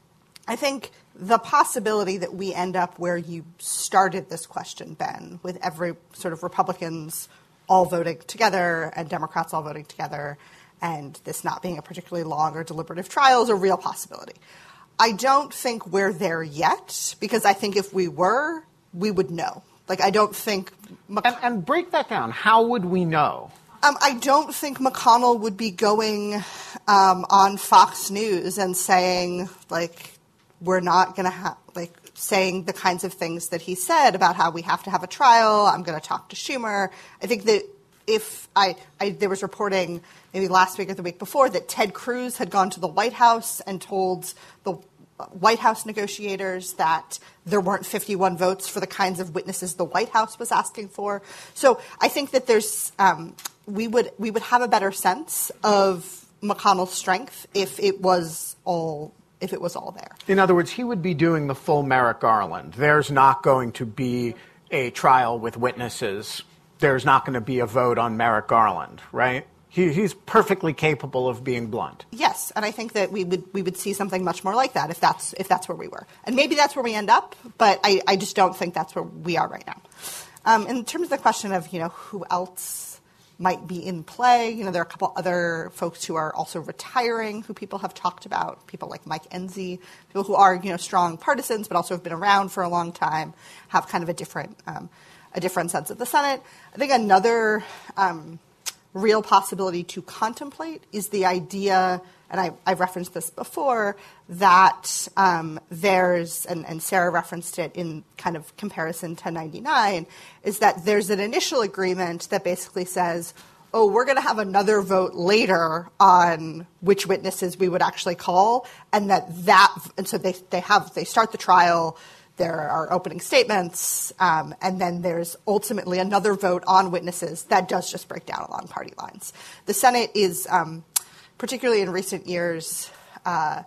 [SPEAKER 4] I think the possibility that we end up where you started this question, Ben, with every sort of Republicans all voting together and Democrats all voting together, and this not being a particularly long or deliberative trial is a real possibility. I don't think we're there yet, because I think if we were, we would know. Like, I don't think...
[SPEAKER 2] Mc- and, and break that down. How would we know?
[SPEAKER 4] Um, I don't think McConnell would be going um, on Fox News and saying, like, we're not going to have, like, saying the kinds of things that he said about how we have to have a trial. I'm going to talk to Schumer. I think that if I, I, there was reporting maybe last week or the week before that Ted Cruz had gone to the White House and told the White House negotiators that there weren't fifty-one votes for the kinds of witnesses the White House was asking for. So I think that there's um, we would we would have a better sense of McConnell's strength if it was all if it was all there.
[SPEAKER 2] In other words, he would be doing the full Merrick Garland. There's not going to be a trial with witnesses. There's not going to be a vote on Merrick Garland, right? He, he's perfectly capable of being blunt.
[SPEAKER 4] Yes, and I think that we would we would see something much more like that if that's if that's where we were, and maybe that's where we end up. But I, I just don't think that's where we are right now. Um, in terms of the question of you know who else might be in play, you know there are a couple other folks who are also retiring who people have talked about. People like Mike Enzi, people who are you know strong partisans but also have been around for a long time, have kind of a different um, a different sense of the Senate. I think another. Um, real possibility to contemplate is the idea, and I, I've referenced this before, that um, there's, and, and Sarah referenced it in kind of comparison to ninety-nine, is that there's an initial agreement that basically says, oh, we're going to have another vote later on which witnesses we would actually call, and that that, and so they, they have, they start the trial. There are opening statements, um, and then there's ultimately another vote on witnesses that does just break down along party lines. The Senate is, um, particularly in recent years, uh,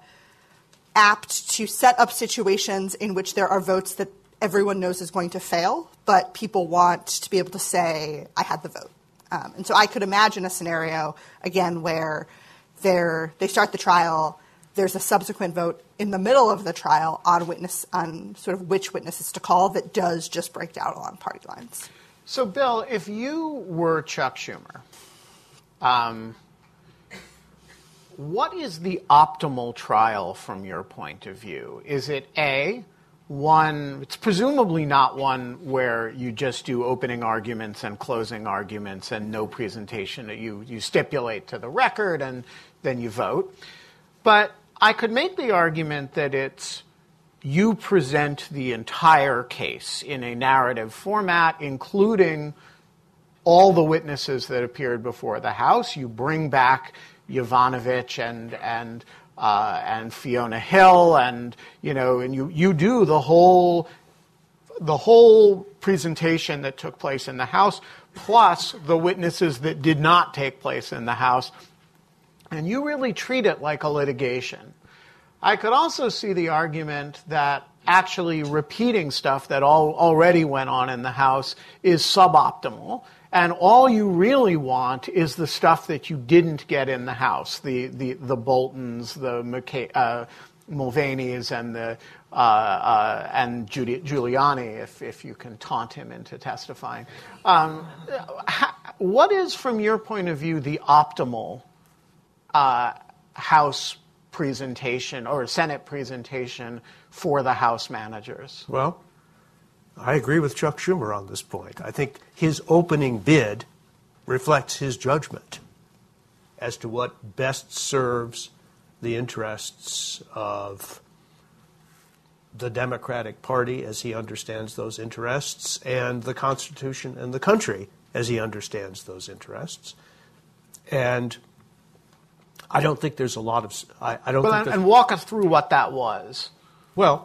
[SPEAKER 4] apt to set up situations in which there are votes that everyone knows is going to fail, but people want to be able to say, I had the vote. Um, and so I could imagine a scenario, again, where they're, they start the trial, there's a subsequent vote in the middle of the trial on witness on sort of which witnesses to call that does just break down along party lines.
[SPEAKER 2] So, Bill, if you were Chuck Schumer, um, what is the optimal trial from your point of view? Is it A, one, it's presumably not one where you just do opening arguments and closing arguments and no presentation. You, you stipulate to the record and then you vote. But I could make the argument that it's you present the entire case in a narrative format, including all the witnesses that appeared before the House. You bring back Yovanovitch and and uh, and Fiona Hill, and you know, and you, you do the whole the whole presentation that took place in the House, plus the witnesses that did not take place in the House. And you really treat it like a litigation. I could also see the argument that actually repeating stuff that all, already went on in the House is suboptimal, and all you really want is the stuff that you didn't get in the House, the the, the Boltons, the McCa- uh, Mulvaney's, and the uh, uh, and Giul- Giuliani, if if you can taunt him into testifying. Um, ha- what is, from your point of view, the optimal Uh, House presentation or Senate presentation for the House managers?
[SPEAKER 3] Well, I agree with Chuck Schumer on this point. I think his opening bid reflects his judgment as to what best serves the interests of the Democratic Party as he understands those interests, and the Constitution and the country as he understands those interests. And I don't think there's a lot of. I, I don't.
[SPEAKER 2] But
[SPEAKER 3] think
[SPEAKER 2] and walk us through what that was.
[SPEAKER 3] Well,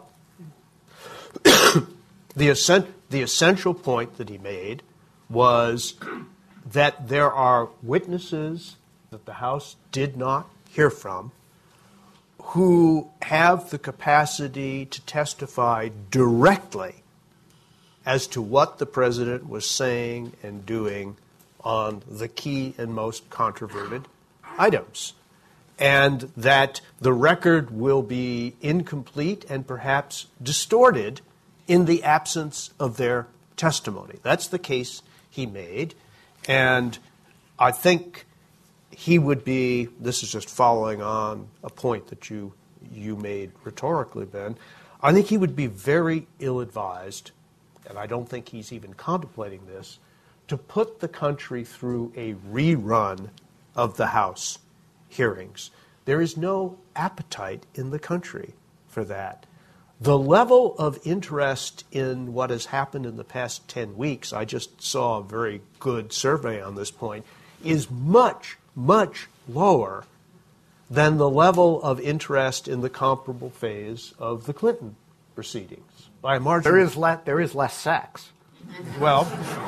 [SPEAKER 3] the essen- the essential point that he made was that there are witnesses that the House did not hear from who have the capacity to testify directly as to what the president was saying and doing on the key and most controverted items. and that the record will be incomplete and perhaps distorted in the absence of their testimony. That's the case he made, and I think he would be, this is just following on a point that you you made rhetorically, Ben, I think he would be very ill-advised, and I don't think he's even contemplating this, to put the country through a rerun of the House hearings. There is no appetite in the country for that. The level of interest in what has happened in the past ten weeks, I just saw a very good survey on this point, is much, much lower than the level of interest in the comparable phase of the Clinton proceedings. By a margin.
[SPEAKER 2] There is, le- there is less sex.
[SPEAKER 3] Well,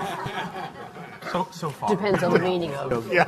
[SPEAKER 5] So, so far.
[SPEAKER 6] Depends on the meaning of.
[SPEAKER 2] Yeah.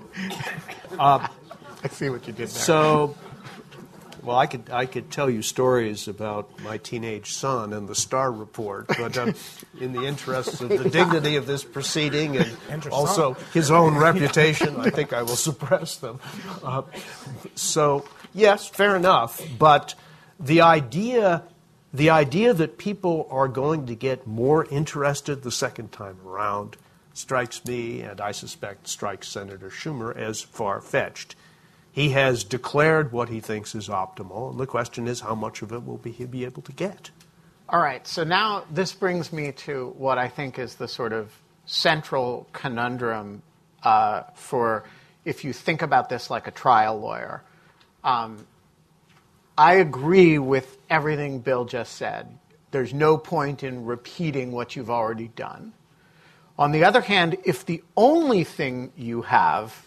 [SPEAKER 2] Uh, I see what you did there.
[SPEAKER 3] So, well, I could I could tell you stories about my teenage son and the Starr Report, but um, in the interests of the dignity of this proceeding and also his own reputation, I think I will suppress them. Uh, so, yes, fair enough, but the idea the idea that people are going to get more interested the second time around strikes me, and I suspect strikes Senator Schumer, as far-fetched. He has declared what he thinks is optimal, and the question is how much of it will be, he be able to get.
[SPEAKER 2] All right, so now this brings me to what I think is the sort of central conundrum uh, for if you think about this like a trial lawyer. Um, I agree with everything Bill just said. There's no point in repeating what you've already done. On the other hand, if the only thing you have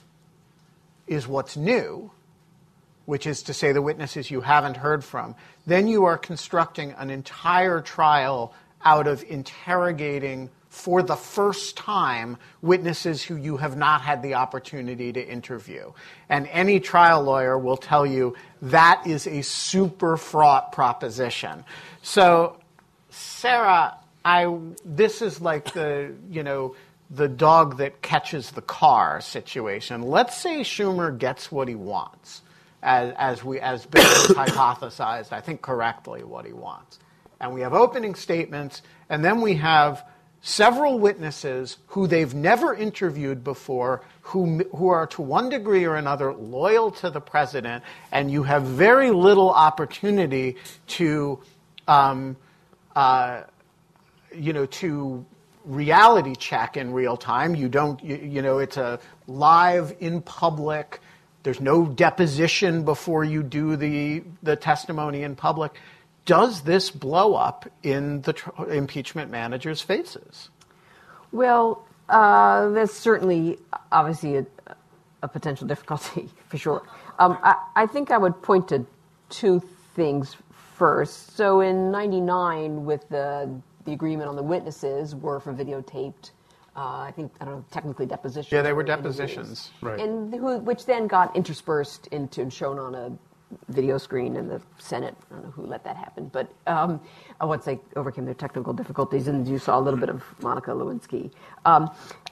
[SPEAKER 2] is what's new, which is to say the witnesses you haven't heard from, then you are constructing an entire trial out of interrogating for the first time witnesses who you have not had the opportunity to interview. And any trial lawyer will tell you that is a super fraught proposition. So, Sarah, I this is like the, you know, the dog that catches the car situation. Let's say Schumer gets what he wants, as, as we as Bill has hypothesized, I think correctly, what he wants. And we have opening statements, and then we have several witnesses who they've never interviewed before, who who are to one degree or another loyal to the president, and you have very little opportunity to, um, uh, you know, to reality check in real time. You don't, you, you know, it's a live, in public. There's no deposition before you do the the testimony in public. Does this blow up in the tr- impeachment managers' faces?
[SPEAKER 6] Well, uh, that's certainly obviously a, a potential difficulty for sure. Um, I, I think I would point to two things first. So in ninety-nine, with the the agreement on the witnesses were for videotaped, uh, I think, I don't know, technically depositions.
[SPEAKER 2] Yeah, they were depositions.
[SPEAKER 3] Right.
[SPEAKER 6] And who, which then got interspersed into and shown on a video screen in the Senate. I don't know who let that happen. But um, once they overcame their technical difficulties, and you saw a little bit of Monica Lewinsky. Um,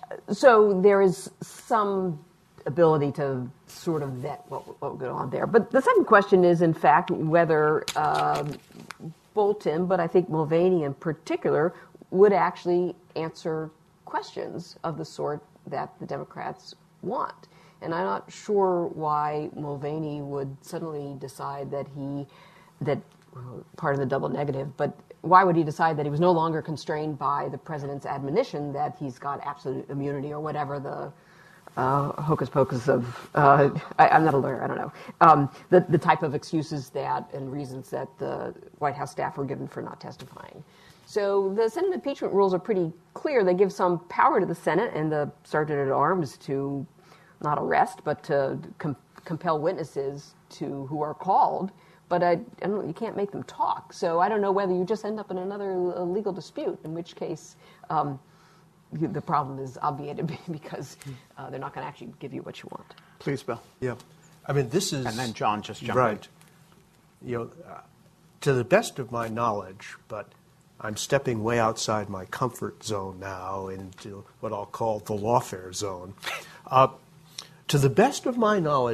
[SPEAKER 6] so there is some ability to sort of vet what, what would go on there. But the second question is, in fact, whether um, Bolton, but I think Mulvaney in particular, would actually answer questions of the sort that the Democrats want. And I'm not sure why Mulvaney would suddenly decide that he, that well, part of the double negative, but why would he decide that he was no longer constrained by the president's admonition that he's got absolute immunity or whatever the uh, hocus pocus of, uh, I, I'm not a lawyer, I don't know, um, the, the type of excuses that and reasons that the White House staff were given for not testifying. So the Senate impeachment rules are pretty clear. They give some power to the Senate and the Sergeant at Arms to not arrest, but to com- compel witnesses to who are called. But I, I don't know, you can't make them talk. So I don't know whether you just end up in another uh, legal dispute, in which case um, you, the problem is obviated because uh, they're not going to actually give you what you want.
[SPEAKER 2] Please, Bill.
[SPEAKER 3] Yeah. I mean, this is...
[SPEAKER 2] And then John just jumped
[SPEAKER 3] right. in. You know, uh, to the best of my knowledge, but I'm stepping way outside my comfort zone now into what I'll call the lawfare zone. Uh, to the best of my knowledge,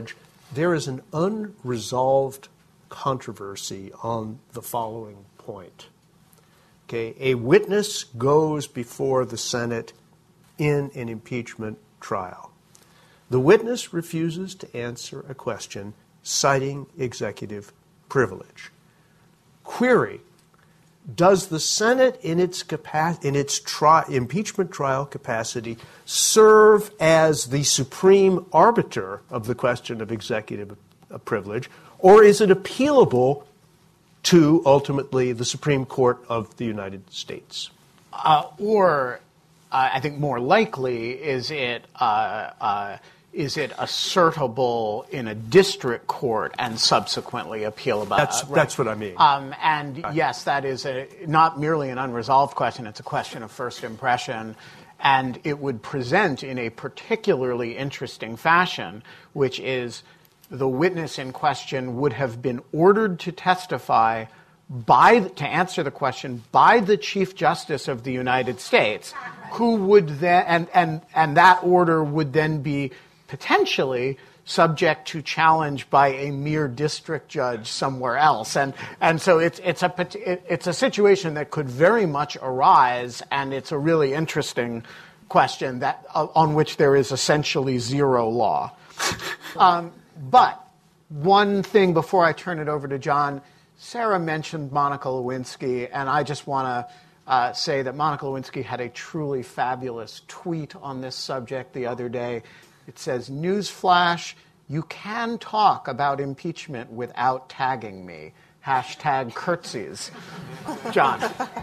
[SPEAKER 3] there is an unresolved controversy on the following point. Okay, a witness goes before the Senate in an impeachment trial. The witness refuses to answer a question citing executive privilege. Query: does the Senate in its capa- in its tri- impeachment trial capacity serve as the supreme arbiter of the question of executive privilege, or is it appealable to ultimately the Supreme Court of the United States?
[SPEAKER 2] Uh, or, uh, I think more likely, is it uh, uh, is it assertable in a district court and subsequently appealable?
[SPEAKER 3] That's
[SPEAKER 2] uh, right.
[SPEAKER 3] that's what I mean.
[SPEAKER 2] Um, and yes, that is a, not merely an unresolved question; it's a question of first impression, and it would present in a particularly interesting fashion, which is the witness in question would have been ordered to testify by to answer the question by the Chief Justice of the United States, who would then and and and that order would then be potentially subject to challenge by a mere district judge somewhere else, and and so it's it's a it's a situation that could very much arise, and it's a really interesting question that uh, on which there is essentially zero law. um, But one thing before I turn it over to John, Sarah mentioned Monica Lewinsky, and I just want to uh, say that Monica Lewinsky had a truly fabulous tweet on this subject the other day. It says, "Newsflash, you can talk about impeachment without tagging me. Hashtag curtsies." John.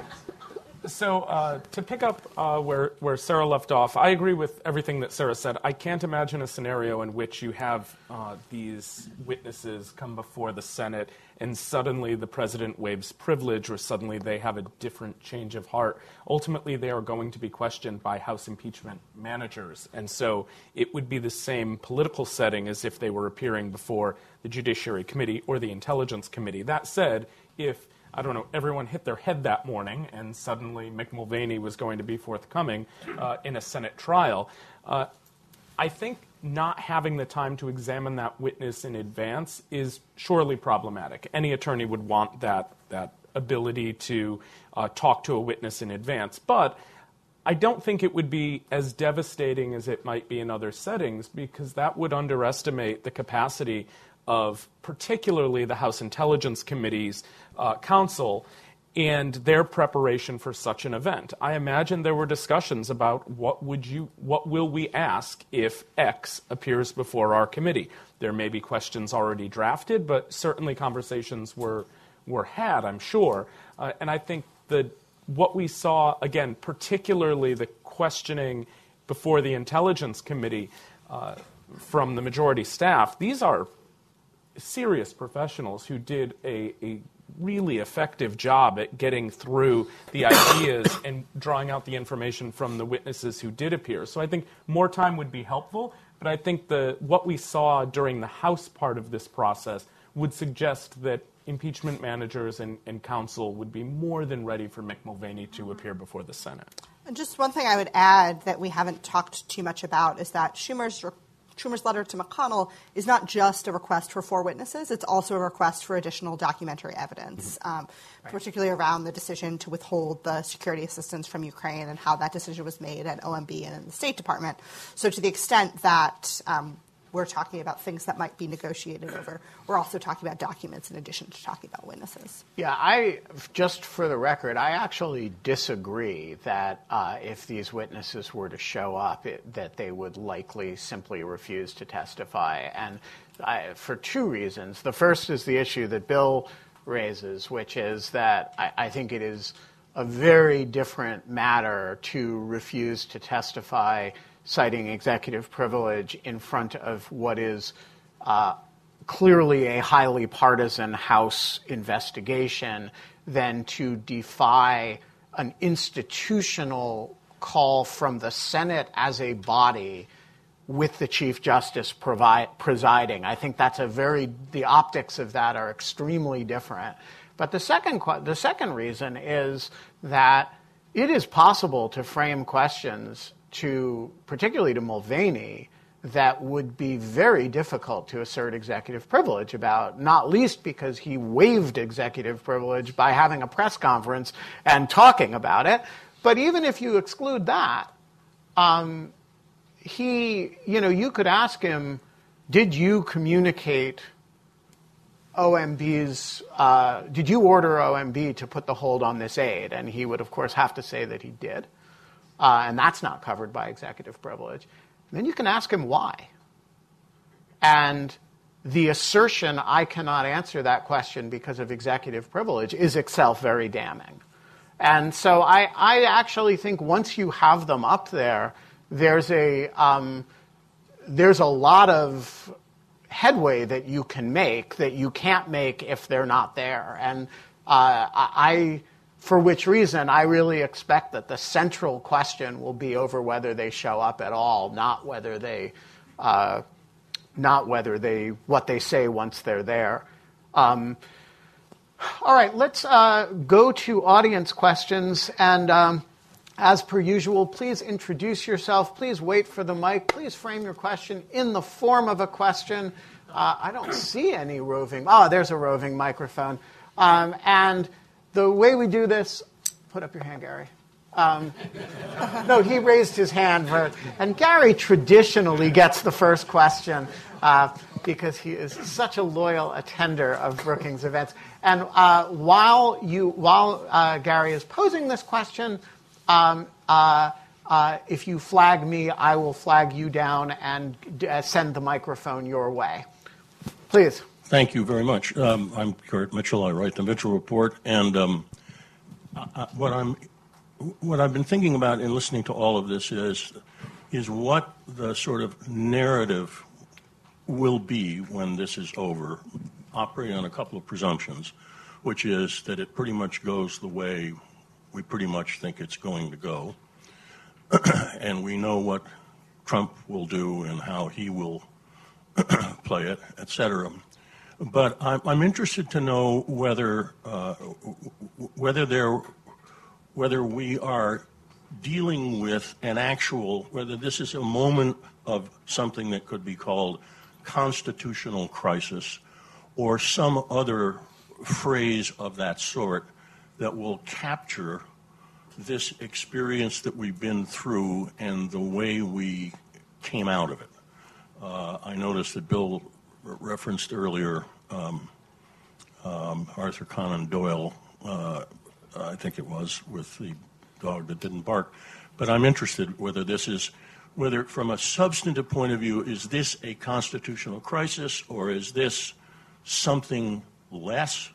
[SPEAKER 5] So uh, to pick up uh, where, where Sarah left off, I agree with everything that Sarah said. I can't imagine a scenario in which you have uh, these witnesses come before the Senate and suddenly the president waives privilege, or suddenly they have a different change of heart. Ultimately, they are going to be questioned by House impeachment managers. And so it would be the same political setting as if they were appearing before the Judiciary Committee or the Intelligence Committee. That said, if I don't know, everyone hit their head that morning and suddenly Mick Mulvaney was going to be forthcoming uh, in a Senate trial, uh, I think not having the time to examine that witness in advance is surely problematic. Any attorney would want that, that ability to uh, talk to a witness in advance. But I don't think it would be as devastating as it might be in other settings, because that would underestimate the capacity of particularly the House Intelligence Committee's uh, counsel and their preparation for such an event. I imagine there were discussions about what would you, what will we ask if X appears before our committee. There may be questions already drafted, but certainly conversations were were had, I'm sure. Uh, and I think that what we saw, again, particularly the questioning before the Intelligence Committee uh, from the majority staff, these are serious professionals who did a, a really effective job at getting through the ideas and drawing out the information from the witnesses who did appear. So I think more time would be helpful, but I think the what we saw during the House part of this process would suggest that impeachment managers and, and counsel would be more than ready for Mick Mulvaney to appear before the Senate.
[SPEAKER 4] And just one thing I would add that we haven't talked too much about is that Schumer's Schumer's letter to McConnell is not just a request for four witnesses. It's also a request for additional documentary evidence, um, right. particularly around the decision to withhold the security assistance from Ukraine and how that decision was made at O M B and in the State Department. So to the extent that um, we're talking about things that might be negotiated over, we're also talking about documents in addition to talking about witnesses.
[SPEAKER 2] Yeah, I, just for the record, I actually disagree that uh, if these witnesses were to show up, it, that they would likely simply refuse to testify. And I, for two reasons. The first is the issue that Bill raises, which is that I, I think it is a very different matter to refuse to testify citing executive privilege in front of what is uh, clearly a highly partisan House investigation than to defy an institutional call from the Senate as a body with the Chief Justice provi- presiding. I think that's a very, the optics of that are extremely different. But the second, the second reason is that it is possible to frame questions to, particularly to Mulvaney, that would be very difficult to assert executive privilege about, not least because he waived executive privilege by having a press conference and talking about it. But even if you exclude that, um, he, you know, you could ask him, did you communicate O M B's, uh, did you order O M B to put the hold on this aid? And he would, of course, have to say that he did. Uh, and that's not covered by executive privilege. And then you can ask him why. And the assertion, I cannot answer that question because of executive privilege, is itself very damning. And so I, I actually think once you have them up there, there's a, um, there's a lot of headway that you can make that you can't make if they're not there. And uh, I, for which reason, I really expect that the central question will be over whether they show up at all, not whether they, uh, not whether they, what they say once they're there. Um, all right, let's uh, go to audience questions. And um, as per usual, please introduce yourself. Please wait for the mic. Please frame your question in the form of a question. Uh, I don't see any roving. Oh, there's a roving microphone. Um, and the way we do this, put up your hand, Gary. Um, no, he raised his hand. For, and Gary traditionally gets the first question uh, because he is such a loyal attender of Brookings events. And uh, while you, while uh, Gary is posing this question, um, uh, uh, if you flag me, I will flag you down and uh, send the microphone your way. Please.
[SPEAKER 7] Thank you very much. Um, I'm Kurt Mitchell. I write the Mitchell Report, and um, I, what I'm, what I've been thinking about in listening to all of this is, is what the sort of narrative will be when this is over, operating on a couple of presumptions, which is that it pretty much goes the way we pretty much think it's going to go, and we know what Trump will do and how he will play it, et cetera. But I'm, I'm interested to know whether uh, whether there whether we are dealing with an actual, whether this is a moment of something that could be called constitutional crisis, or some other phrase of that sort that will capture this experience that we've been through and the way we came out of it. Uh, I noticed that Bill referenced earlier um, um, Arthur Conan Doyle, uh, I think it was, with the dog that didn't bark. But I'm interested whether this is, whether from a substantive point of view, is this a constitutional crisis or is this something less?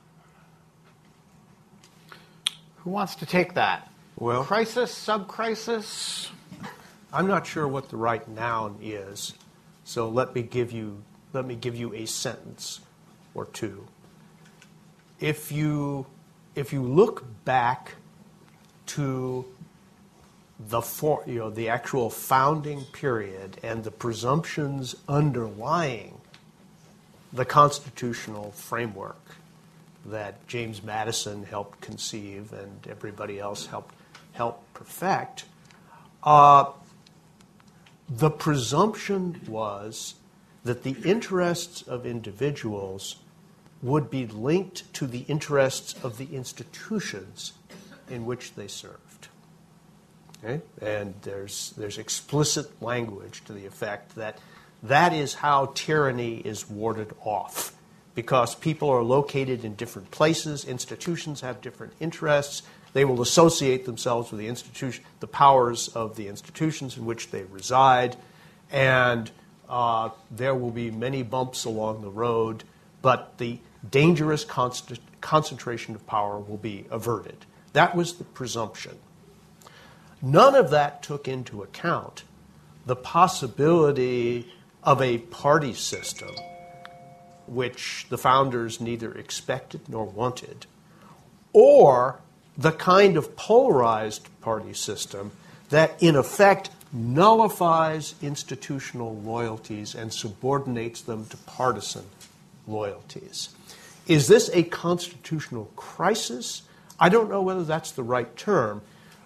[SPEAKER 2] Who wants to take that?
[SPEAKER 3] Well,
[SPEAKER 2] crisis, sub-crisis?
[SPEAKER 3] I'm not sure what the right noun is, so let me give you let me give you a sentence or two. If you if you look back to the for, you know the actual founding period and the presumptions underlying the constitutional framework that James Madison helped conceive and everybody else helped help perfect, uh, the presumption was that the interests of individuals would be linked to the interests of the institutions in which they served. Okay? And there's there's explicit language to the effect that that is how tyranny is warded off, because people are located in different places, institutions have different interests, they will associate themselves with the institution, the powers of the institutions in which they reside, and uh, there will be many bumps along the road, but the dangerous const- concentration of power will be averted. That was the presumption. None of that took into account the possibility of a party system, which the founders neither expected nor wanted, or the kind of polarized party system that, in effect, nullifies institutional loyalties and subordinates them to partisan loyalties. Is this a constitutional crisis? I don't know whether that's the right term,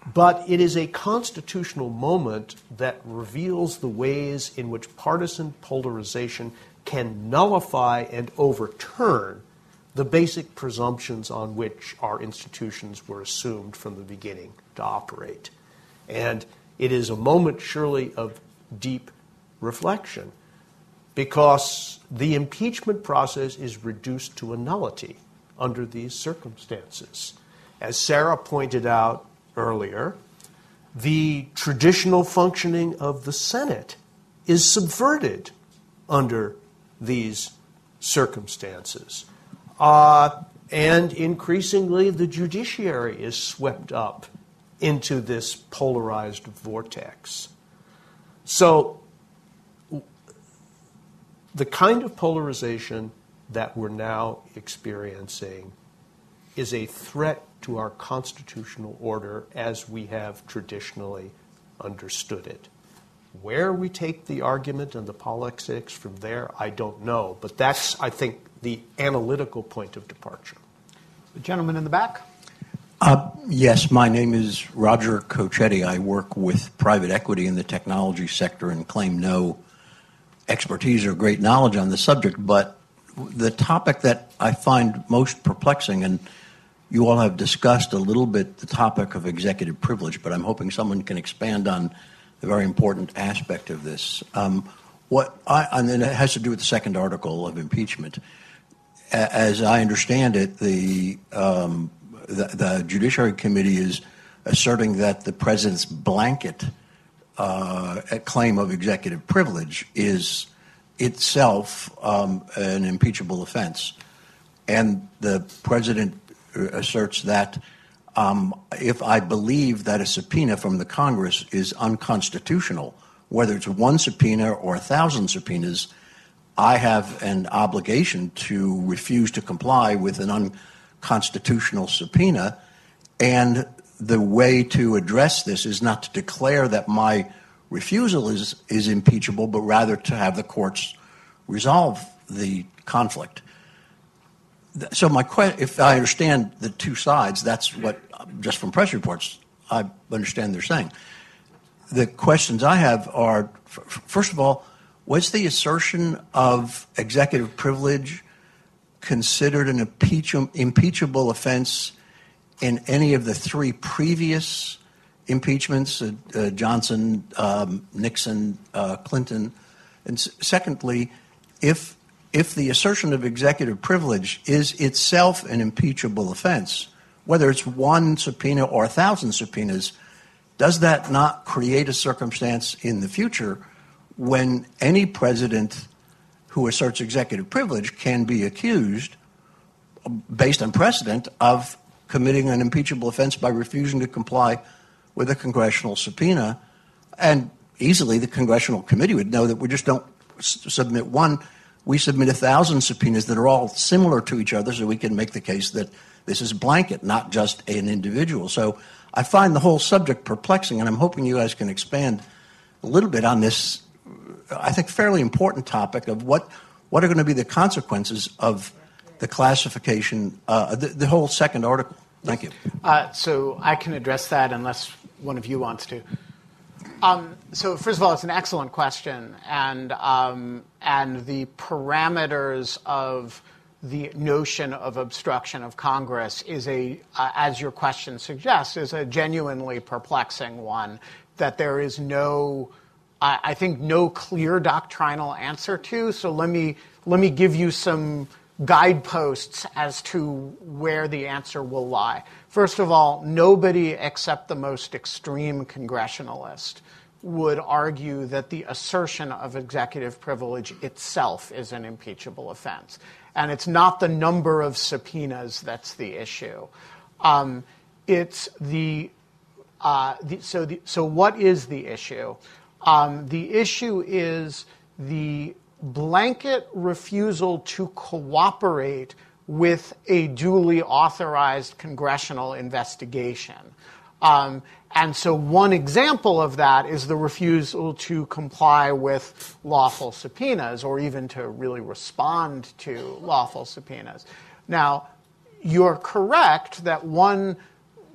[SPEAKER 3] But it is a constitutional moment that reveals the ways in which partisan polarization can nullify and overturn the basic presumptions on which our institutions were assumed from the beginning to operate. And it is a moment surely of deep reflection, because the impeachment process is reduced to a nullity under these circumstances. As Sarah pointed out earlier, the traditional functioning of the Senate is subverted under these circumstances. Uh, and increasingly, the judiciary is swept up into this polarized vortex. So the kind of polarization that we're now experiencing is a threat to our constitutional order as we have traditionally understood it. Where we take the argument and the politics from there, I don't know. But that's, I think, the analytical point of departure.
[SPEAKER 2] The gentleman in the back.
[SPEAKER 8] Uh, yes, my name is Roger Cochetti. I work with private equity in the technology sector and claim no expertise or great knowledge on the subject. But the topic that I find most perplexing, and you all have discussed a little bit the topic of executive privilege, but I'm hoping someone can expand on the very important aspect of this. Um, what I, and then it has to do with the second article of impeachment. As I understand it, the, um, the, the Judiciary Committee is asserting that the president's blanket uh, claim of executive privilege is itself um, an impeachable offense. And the president asserts that um, if I believe that a subpoena from the Congress is unconstitutional, whether it's one subpoena or a thousand subpoenas, I have an obligation to refuse to comply with an unconstitutional subpoena. And the way to address this is not to declare that my refusal is, is impeachable, but rather to have the courts resolve the conflict. So my que- if I understand the two sides, that's what, just from press reports, I understand they're saying. The questions I have are, first of all, was the assertion of executive privilege considered an impeach- impeachable offense in any of the three previous impeachments, uh, uh, Johnson, um, Nixon, uh, Clinton? And s- secondly, if if the assertion of executive privilege is itself an impeachable offense, whether it's one subpoena or a thousand subpoenas, does that not create a circumstance in the future when any president who asserts executive privilege can be accused, based on precedent, of committing an impeachable offense by refusing to comply with a congressional subpoena? And easily the congressional committee would know that we just don't s- submit one. We submit a thousand subpoenas that are all similar to each other, so we can make the case that this is blanket, not just an individual. So I find the whole subject perplexing, and I'm hoping you guys can expand a little bit on this, I think, fairly important topic of what, what are going to be the consequences of the classification, uh, the, the whole second article. Thank you.
[SPEAKER 2] Uh, so I can address that unless one of you wants to. Um, so first of all, it's an excellent question, and um, and the parameters of the notion of obstruction of Congress is a, uh, as your question suggests, is a genuinely perplexing one that there is no, I, I think, no clear doctrinal answer to. So let me let me give you some guideposts as to where the answer will lie. First of all, nobody except the most extreme congressionalist would argue that the assertion of executive privilege itself is an impeachable offense. And it's not the number of subpoenas that's the issue. Um, it's the, uh, the, so the, so what is the issue? Um, the issue is the blanket refusal to cooperate with a duly authorized congressional investigation. Um, and so one example of that is the refusal to comply with lawful subpoenas or even to really respond to lawful subpoenas. Now, you're correct that one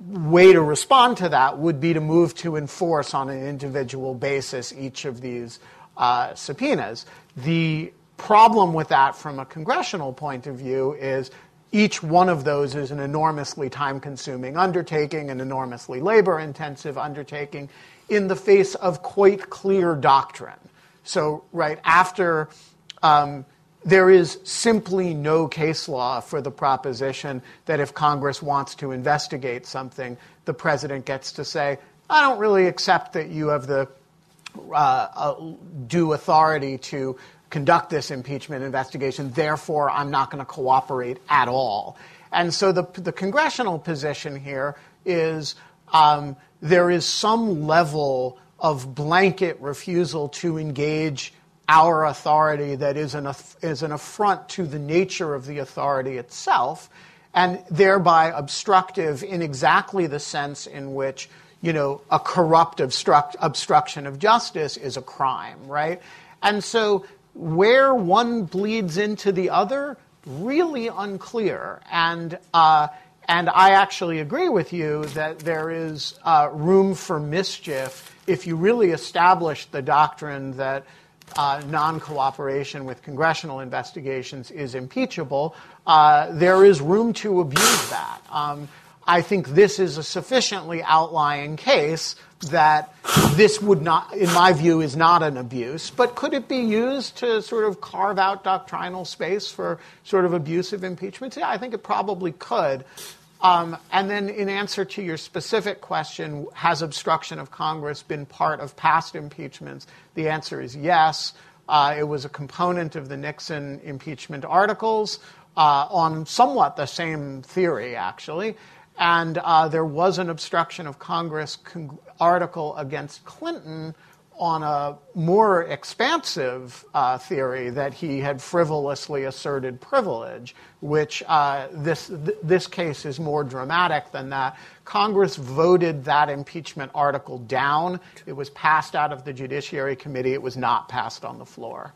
[SPEAKER 2] way to respond to that would be to move to enforce on an individual basis each of these uh, subpoenas. The problem with that from a congressional point of view is each one of those is an enormously time-consuming undertaking, an enormously labor-intensive undertaking in the face of quite clear doctrine. So, right after um, there is simply no case law for the proposition that if Congress wants to investigate something, the president gets to say, I don't really accept that you have the uh, uh, due authority to conduct this impeachment investigation, therefore I'm not going to cooperate at all. And so the, the congressional position here is um, there is some level of blanket refusal to engage our authority that is an, is an affront to the nature of the authority itself, and thereby obstructive in exactly the sense in which, you know, a corrupt obstruct, obstruction of justice is a crime, right? And so where one bleeds into the other, really unclear. And uh, and I actually agree with you that there is uh, room for mischief if you really establish the doctrine that uh, non-cooperation with congressional investigations is impeachable. Uh, there is room to abuse that. Um, I think this is a sufficiently outlying case that this would not, in my view, is not an abuse. But could it be used to sort of carve out doctrinal space for sort of abusive impeachment? Yeah, I think it probably could. Um, and then in answer to your specific question, has obstruction of Congress been part of past impeachments? The answer is yes. Uh, it was a component of the Nixon impeachment articles uh, on somewhat the same theory, actually. And uh, there was an obstruction of Congress con- article against Clinton on a more expansive uh, theory that he had frivolously asserted privilege, which uh, this th- this case is more dramatic than that. Congress voted that impeachment article down. It was passed out of the Judiciary Committee. It was not passed on the floor.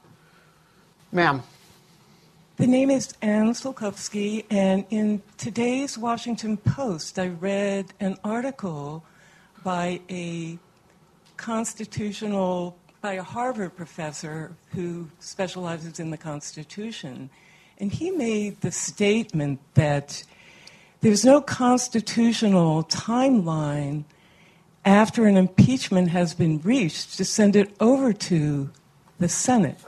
[SPEAKER 2] Ma'am.
[SPEAKER 9] The name is Ann Sulkowski, and in today's Washington Post, I read an article by a constitutional, by a Harvard professor who specializes in the Constitution, and he made the statement that there's no constitutional timeline after an impeachment has been reached to send it over to the Senate.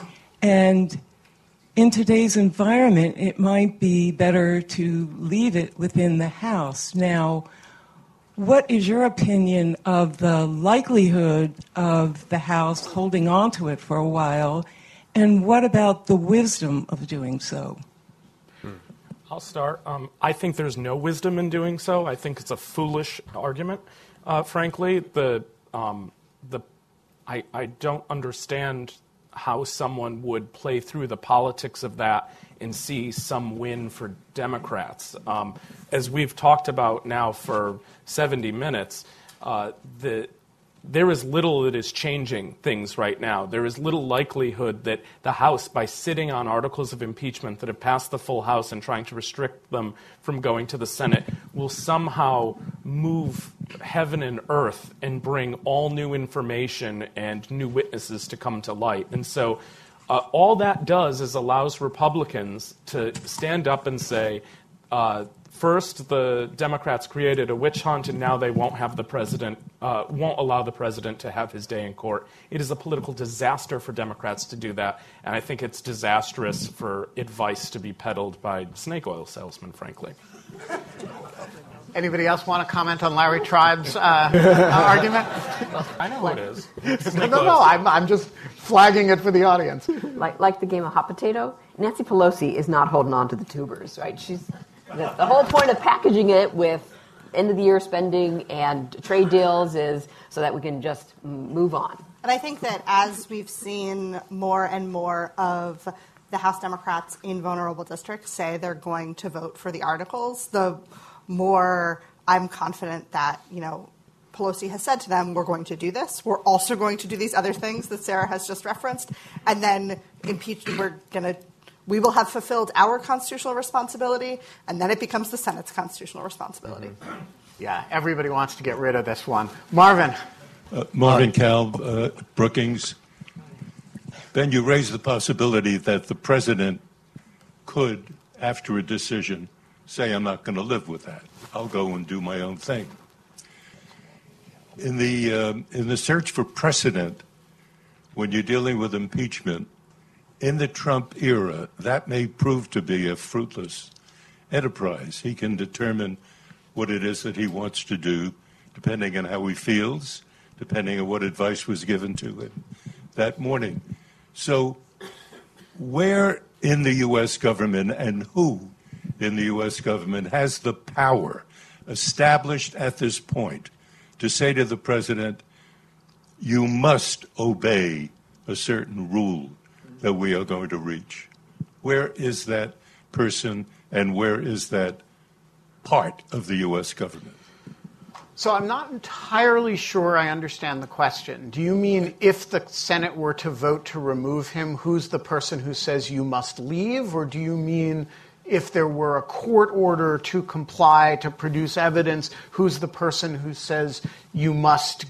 [SPEAKER 9] And in today's environment, it might be better to leave it within the House. Now, what is your opinion of the likelihood of the House holding on to it for a while, and what about the wisdom of doing so?
[SPEAKER 5] I'll start. Um, I think there's no wisdom in doing so. I think it's a foolish argument, uh, frankly. The um, the I, I don't understand how someone would play through the politics of that and see some win for Democrats. Um, as we've talked about now for seventy minutes, uh, the, there is little that is changing things right now. There is little likelihood that the House, by sitting on articles of impeachment that have passed the full House and trying to restrict them from going to the Senate, will somehow move heaven and earth and bring all new information and new witnesses to come to light. And so uh, all that does is allows Republicans to stand up and say, uh, first, the Democrats created a witch hunt, and now they won't have the president, uh, won't allow the president to have his day in court. It is a political disaster for Democrats to do that, and I think it's disastrous for advice to be peddled by snake oil salesmen, frankly.
[SPEAKER 2] Anybody else want to comment on Larry Tribe's uh, uh, argument?
[SPEAKER 5] I know what it is.
[SPEAKER 2] no, no, no. I'm, I'm just flagging it for the audience.
[SPEAKER 6] Like, like the game of hot potato, Nancy Pelosi is not holding on to the tubers, right? She's the, the whole point of packaging it with end of the year spending and trade deals is so that we can just move on.
[SPEAKER 4] And I think that as we've seen more and more of the House Democrats in vulnerable districts say they're going to vote for the articles, the more I'm confident that, you know, Pelosi has said to them, we're going to do this. We're also going to do these other things that Sarah has just referenced. And then impeach, we're going to, we will have fulfilled our constitutional responsibility, and then it becomes the Senate's constitutional responsibility.
[SPEAKER 5] Mm-hmm.
[SPEAKER 2] Yeah, everybody wants to get rid of this one. Marvin.
[SPEAKER 10] Uh, Marvin Kalb, uh, Brookings. Ben, you raised the possibility that the president could, after a decision, say, I'm not going to live with that. I'll go and do my own thing. In the, um, in the search for precedent, when you're dealing with impeachment, in the Trump era, that may prove to be a fruitless enterprise. He can determine what it is that he wants to do, depending on how he feels, depending on what advice was given to him that morning. So where in the U S government and who in the U S government has the power established at this point to say to the president, you must obey a certain rule that we are going to reach? Where is that person and where is that part of the U S government?
[SPEAKER 2] So I'm not entirely sure I understand the question. Do you mean if the Senate were to vote to remove him, who's the person who says you must leave? Or do you mean if there were a court order to comply, to produce evidence, who's the person who says you must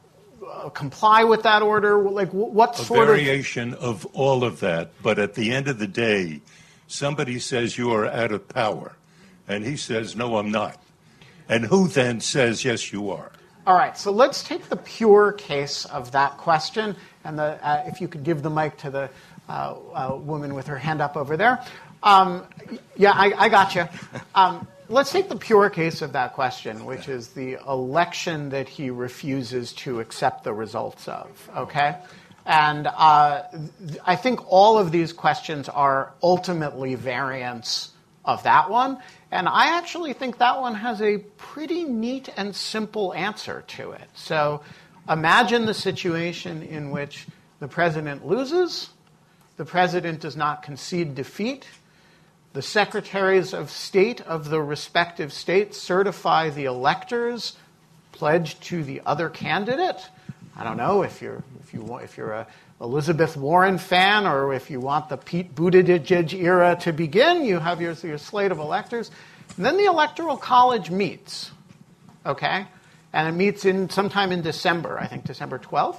[SPEAKER 2] uh, comply with that order? Like what
[SPEAKER 10] a
[SPEAKER 2] sort
[SPEAKER 10] variation of... of all of that. But at the end of the day, somebody says you are out of power. And he says, no, I'm not. And who then says, yes, you are?
[SPEAKER 2] All right, so let's take the pure case of that question. And the, uh, if you could give the mic to the uh, uh, woman with her hand up over there. Um, yeah, I, I got you. Um, let's take the pure case of that question, which is the election that he refuses to accept the results of, okay? And uh, th- I think all of these questions are ultimately variants of that one. And I actually think that one has a pretty neat and simple answer to it. So imagine the situation in which the president loses, the president does not concede defeat, the secretaries of state of the respective states certify the electors pledged to the other candidate. I don't know if you're if you if you're a Elizabeth Warren fan, or if you want the Pete Buttigieg era to begin, you have your, your slate of electors. And then the Electoral College meets, okay? And it meets in sometime in December, I think December twelfth.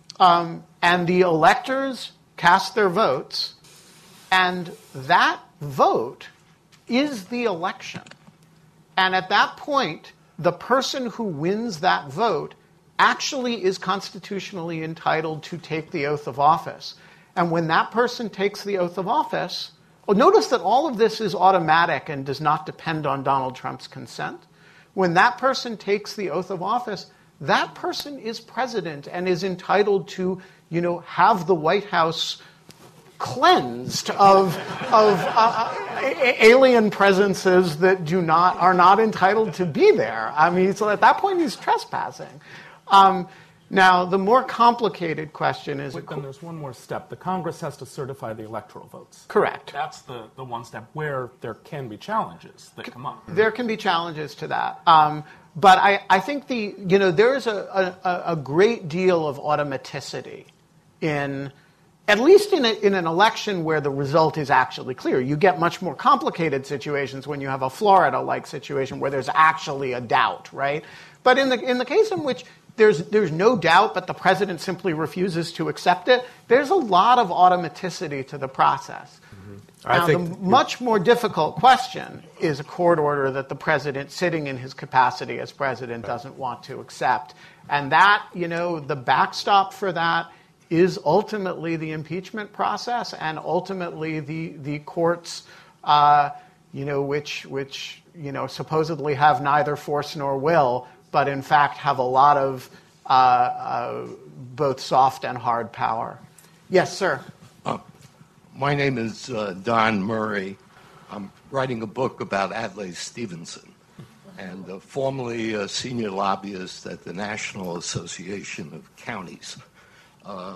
[SPEAKER 2] Um, and the electors cast their votes, and that vote is the election. And at that point, the person who wins that vote actually is constitutionally entitled to take the oath of office. And when that person takes the oath of office, well, notice that all of this is automatic and does not depend on Donald Trump's consent. When that person takes the oath of office, that person is president and is entitled to, you know, have the White House cleansed of of uh, alien presences that do not are not entitled to be there. I mean, so at that point, he's trespassing. Um, now, the more complicated question is...
[SPEAKER 5] But then there's one more step. The Congress has to certify the electoral votes.
[SPEAKER 2] Correct.
[SPEAKER 5] That's the, the one step where there can be challenges that come up.
[SPEAKER 2] There can be challenges to that. Um, but I, I think the you know there is a, a, a great deal of automaticity in... At least in, a, in an election where the result is actually clear. You get much more complicated situations when you have a Florida-like situation where there's actually a doubt, right? But in the in the case in which there's there's no doubt, but the president simply refuses to accept it, there's a lot of automaticity to the process. Mm-hmm. Now, the much more difficult question is a court order that the president, sitting in his capacity as president, doesn't want to accept. And that, you know, the backstop for that is ultimately the impeachment process and ultimately the the courts, uh, you know, which which you know supposedly have neither force nor will, but in fact have a lot of uh, uh, both soft and hard power. Yes, sir.
[SPEAKER 11] Uh, my name is uh, Don Murray. I'm writing a book about Adlai Stevenson, and uh, formerly a senior lobbyist at the National Association of Counties. Uh,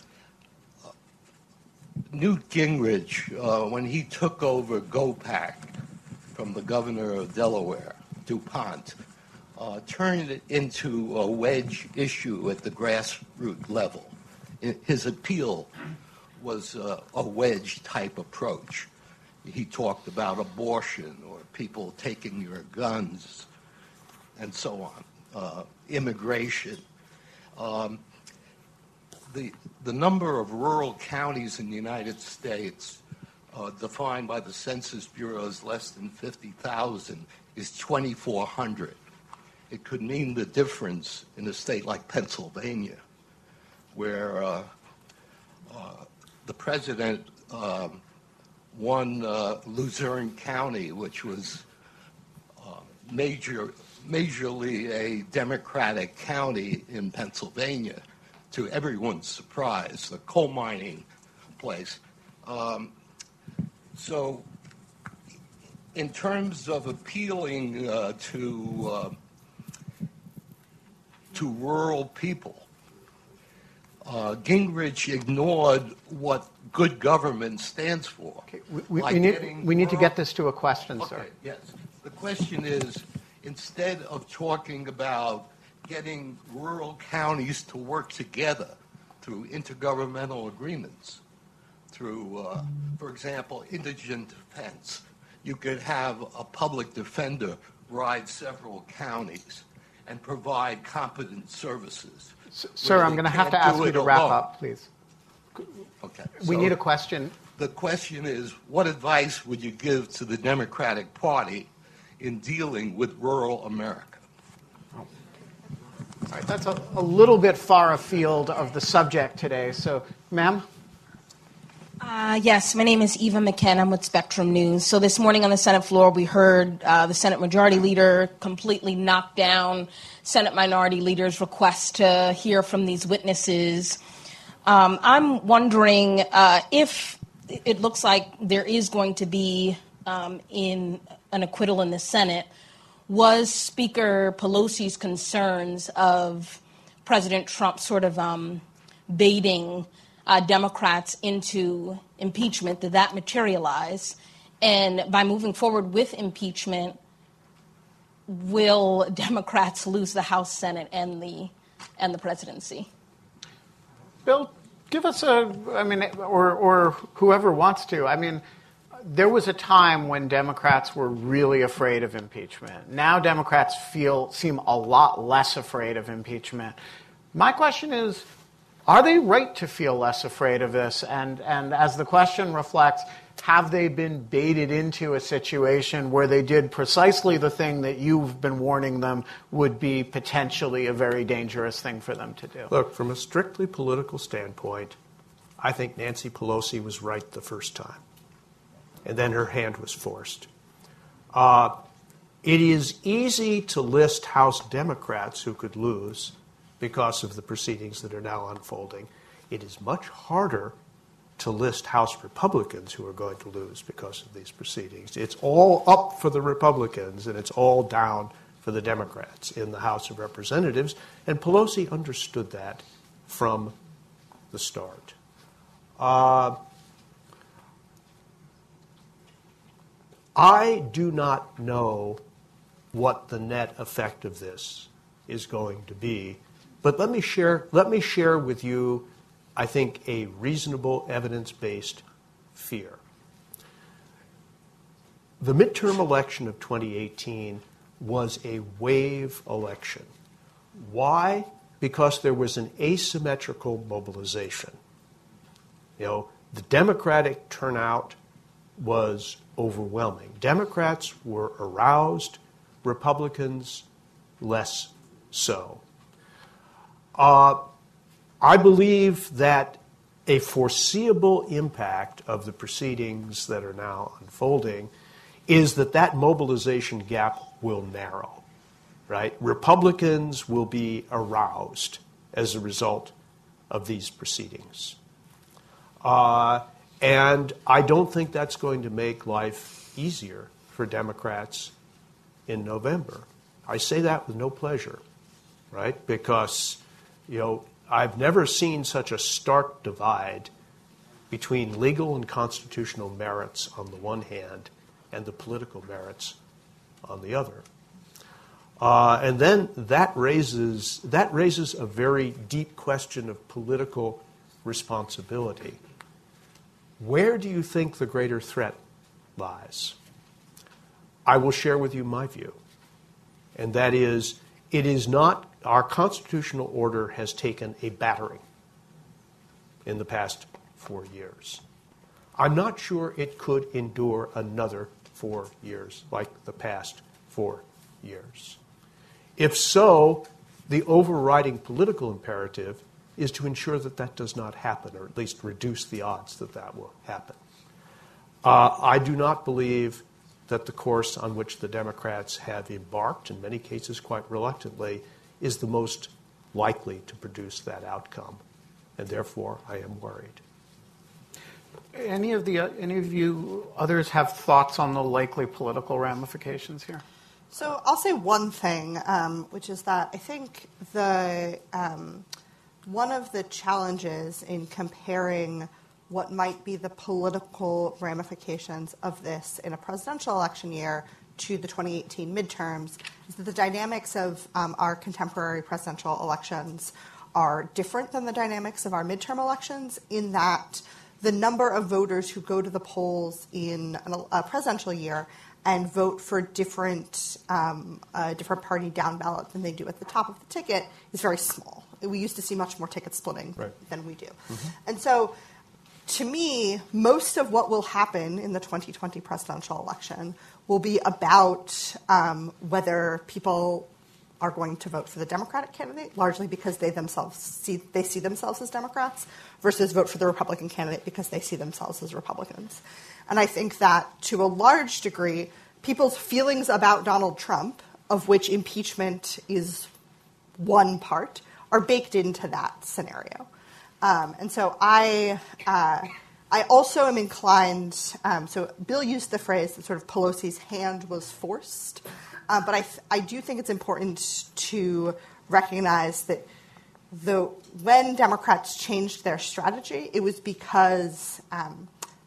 [SPEAKER 11] Newt Gingrich, uh, when he took over GOPAC from the governor of Delaware, DuPont, uh, turned it into a wedge issue at the grassroots level. His appeal was uh, a wedge-type approach. He talked about abortion or people taking your guns. and so on, uh, immigration. Um, the, the number of rural counties in the United States, uh, defined by the Census Bureau as less than fifty thousand, is twenty-four hundred. It could mean the difference in a state like Pennsylvania, where uh, uh, the president um, won uh, Luzerne County, which was uh, major, majorly a Democratic county in Pennsylvania, to everyone's surprise, the coal mining place. Um, so in terms of appealing uh, to uh, to rural people, uh, Gingrich ignored what good government stands for.
[SPEAKER 2] Okay, we, we, we need, we need to get this to a question,
[SPEAKER 11] okay,
[SPEAKER 2] sir.
[SPEAKER 11] Yes. The question is, instead of talking about getting rural counties to work together through intergovernmental agreements, through, uh, for example, indigent defense, you could have a public defender ride several counties and provide competent services.
[SPEAKER 2] S- sir, I'm going to have to ask you to wrap
[SPEAKER 11] alone.
[SPEAKER 2] up, please.
[SPEAKER 11] Okay.
[SPEAKER 2] We
[SPEAKER 11] so
[SPEAKER 2] need a question.
[SPEAKER 11] The question is, what advice would you give to the Democratic Party in dealing with rural America?
[SPEAKER 2] All right, that's a, a little bit far afield of the subject today. So, ma'am?
[SPEAKER 12] Uh, yes, my name is Eva McKen. I'm with Spectrum News. So this morning on the Senate floor, we heard uh, the Senate Majority Leader completely knock down Senate Minority Leader's request to hear from these witnesses. Um, I'm wondering uh, if it looks like there is going to be um, in an acquittal in the Senate, was Speaker Pelosi's concerns of President Trump sort of um, baiting Uh, Democrats into impeachment, did that materialize? And by moving forward with impeachment, will Democrats lose the House, Senate, and the and the presidency?
[SPEAKER 2] Bill, give us a, I mean, or, or whoever wants to. I mean, there was a time when Democrats were really afraid of impeachment. Now Democrats feel seem a lot less afraid of impeachment. My question is, are they right to feel less afraid of this? And, and as the question reflects, have they been baited into a situation where they did precisely the thing that you've been warning them would be potentially a very dangerous thing for them to do?
[SPEAKER 3] Look, from a strictly political standpoint, I think Nancy Pelosi was right the first time. And then her hand was forced. Uh, it is easy to list House Democrats who could lose because of the proceedings that are now unfolding. It is much harder to list House Republicans who are going to lose because of these proceedings. It's all up for the Republicans, and it's all down for the Democrats in the House of Representatives, and Pelosi understood that from the start. Uh, I do not know what the net effect of this is going to be. But let me share, let me share with you, I think, a reasonable evidence-based fear. The midterm election of twenty eighteen was a wave election. Why? Because there was an asymmetrical mobilization. You know, the Democratic turnout was overwhelming. Democrats were aroused, Republicans less so. Uh, I believe that a foreseeable impact of the proceedings that are now unfolding is that that mobilization gap will narrow, right? Republicans will be aroused as a result of these proceedings. Uh, and I don't think that's going to make life easier for Democrats in November. I say that with no pleasure, right? Because You know, I've never seen such a stark divide between legal and constitutional merits on the one hand and the political merits on the other. Uh, and then that raises that raises a very deep question of political responsibility. Where do you think the greater threat lies? I will share with you my view. and that is, it is not, our constitutional order has taken a battering in the past four years. I'm not sure it could endure another four years like the past four years. If so, the overriding political imperative is to ensure that that does not happen, or at least reduce the odds that that will happen. Uh, I do not believe that the course on which the Democrats have embarked, in many cases quite reluctantly, is the most likely to produce that outcome, and therefore I am worried.
[SPEAKER 2] Any of the uh, any of you others have thoughts on the likely political ramifications here?
[SPEAKER 4] So I'll say one thing, um, which is that I think the um, one of the challenges in comparing what might be the political ramifications of this in a presidential election year to the twenty eighteen midterms is that the dynamics of um, our contemporary presidential elections are different than the dynamics of our midterm elections, in that the number of voters who go to the polls in a presidential year and vote for different um, a different party down ballot than they do at the top of the ticket is very small. We used to see much more ticket splitting right. than we do. Mm-hmm. And so, to me, most of what will happen in the twenty twenty presidential election will be about um, whether people are going to vote for the Democratic candidate, largely because they themselves see they see themselves as Democrats, versus vote for the Republican candidate because they see themselves as Republicans. And I think that, to a large degree, people's feelings about Donald Trump, of which impeachment is one part, are baked into that scenario. Um, and so I uh, I also am inclined, um, so Bill used the phrase that sort of Pelosi's hand was forced, uh, but I, th- I do think it's important to recognize that the, when Democrats changed their strategy, it was because um,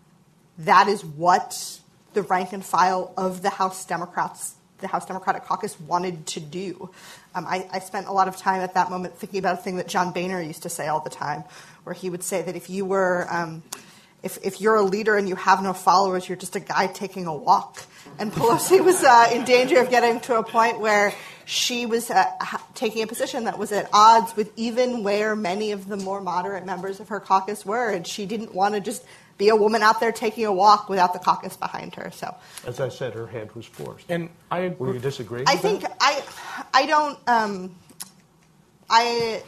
[SPEAKER 4] that is what the rank and file of the House Democrats, the House Democratic Caucus, wanted to do. Um, I, I spent a lot of time at that moment thinking about a thing that John Boehner used to say all the time, where he would say that if you were, um, if, if you're a leader and you have no followers, you're just a guy taking a walk. And Pelosi was uh, in danger of getting to a point where she was uh, ha- taking a position that was at odds with even where many of the more moderate members of her caucus were, and she didn't want to just be a woman out there taking a walk without the caucus behind her. So,
[SPEAKER 3] as I said, her hand was forced.
[SPEAKER 5] And I
[SPEAKER 3] will you disagree?
[SPEAKER 4] I
[SPEAKER 3] with
[SPEAKER 4] think
[SPEAKER 3] that?
[SPEAKER 4] I, I don't. Um, I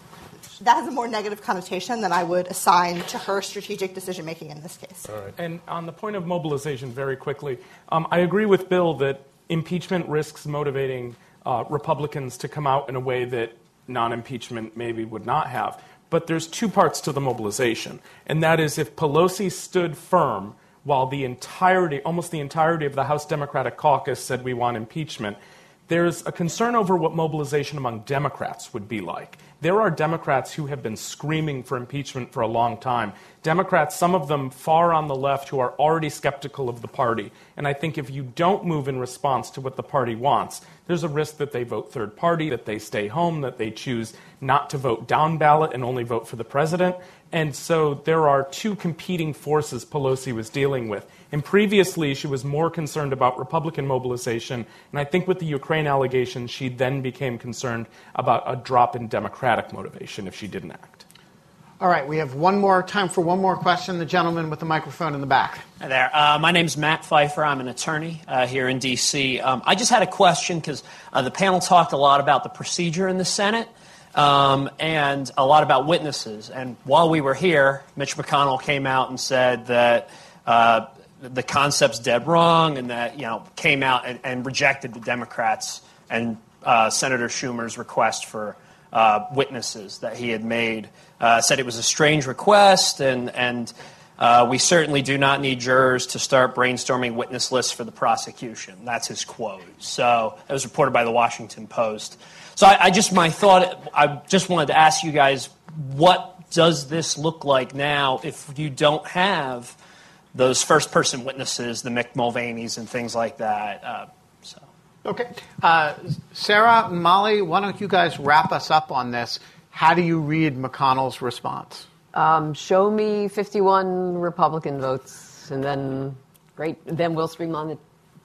[SPEAKER 4] that has a more negative connotation than I would assign to her strategic decision making in this case.
[SPEAKER 5] All right. And on the point of mobilization, very quickly, um, I agree with Bill that impeachment risks motivating uh, Republicans to come out in a way that non-impeachment maybe would not have. But there's two parts to the mobilization, and that is if Pelosi stood firm while the entirety, almost the entirety of the House Democratic Caucus said we want impeachment, there's a concern over what mobilization among Democrats would be like. There are Democrats who have been screaming for impeachment for a long time. Democrats, some of them far on the left, who are already skeptical of the party. And I think if you don't move in response to what the party wants, there's a risk that they vote third party, that they stay home, that they choose not to vote down ballot and only vote for the president. And so there are two competing forces Pelosi was dealing with. And previously, she was more concerned about Republican mobilization. And I think with the Ukraine allegations, she then became concerned about a drop in Democratic motivation if she didn't act.
[SPEAKER 2] All right, we have one more time for one more question. The gentleman with the microphone in the back.
[SPEAKER 13] Hi there. Uh, my name's Matt Pfeiffer. I'm an attorney uh, here in D C Um, I just had a question because uh, the panel talked a lot about the procedure in the Senate um, and a lot about witnesses. And while we were here, Mitch McConnell came out and said that uh, the concept's dead wrong, and that, you know, came out and, and rejected the Democrats and uh, Senator Schumer's request for uh, witnesses that he had made. Uh, said it was a strange request, and and uh, we certainly do not need jurors to start brainstorming witness lists for the prosecution. That's his quote. So it was reported by the Washington Post. So I, I just my thought. I just wanted to ask you guys, what does this look like now if you don't have those first-person witnesses, the Mick Mulvaney's and things like that? Uh, so.
[SPEAKER 2] Okay. Uh, Sarah, Molly, why don't you guys wrap us up on this? How do you read McConnell's response?
[SPEAKER 6] Um, show me fifty-one Republican votes, and then great. Then we'll scream on the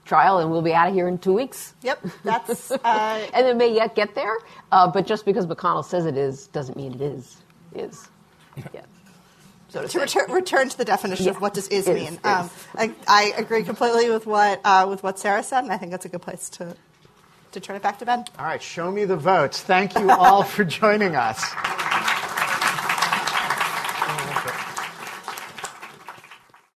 [SPEAKER 6] trial, and we'll be out of here in two weeks.
[SPEAKER 4] Yep, that's uh,
[SPEAKER 6] and it may yet get there, uh, but just because McConnell says it is doesn't mean it is. Is yeah. So to,
[SPEAKER 4] to return, return to the definition
[SPEAKER 6] yeah.
[SPEAKER 4] of what does is,
[SPEAKER 6] is
[SPEAKER 4] mean.
[SPEAKER 6] Is.
[SPEAKER 4] Um, I, I agree completely with what uh, with what Sarah said, and I think that's a good place to to turn it back to Ben.
[SPEAKER 2] All right, show me the votes. Thank you all for joining us.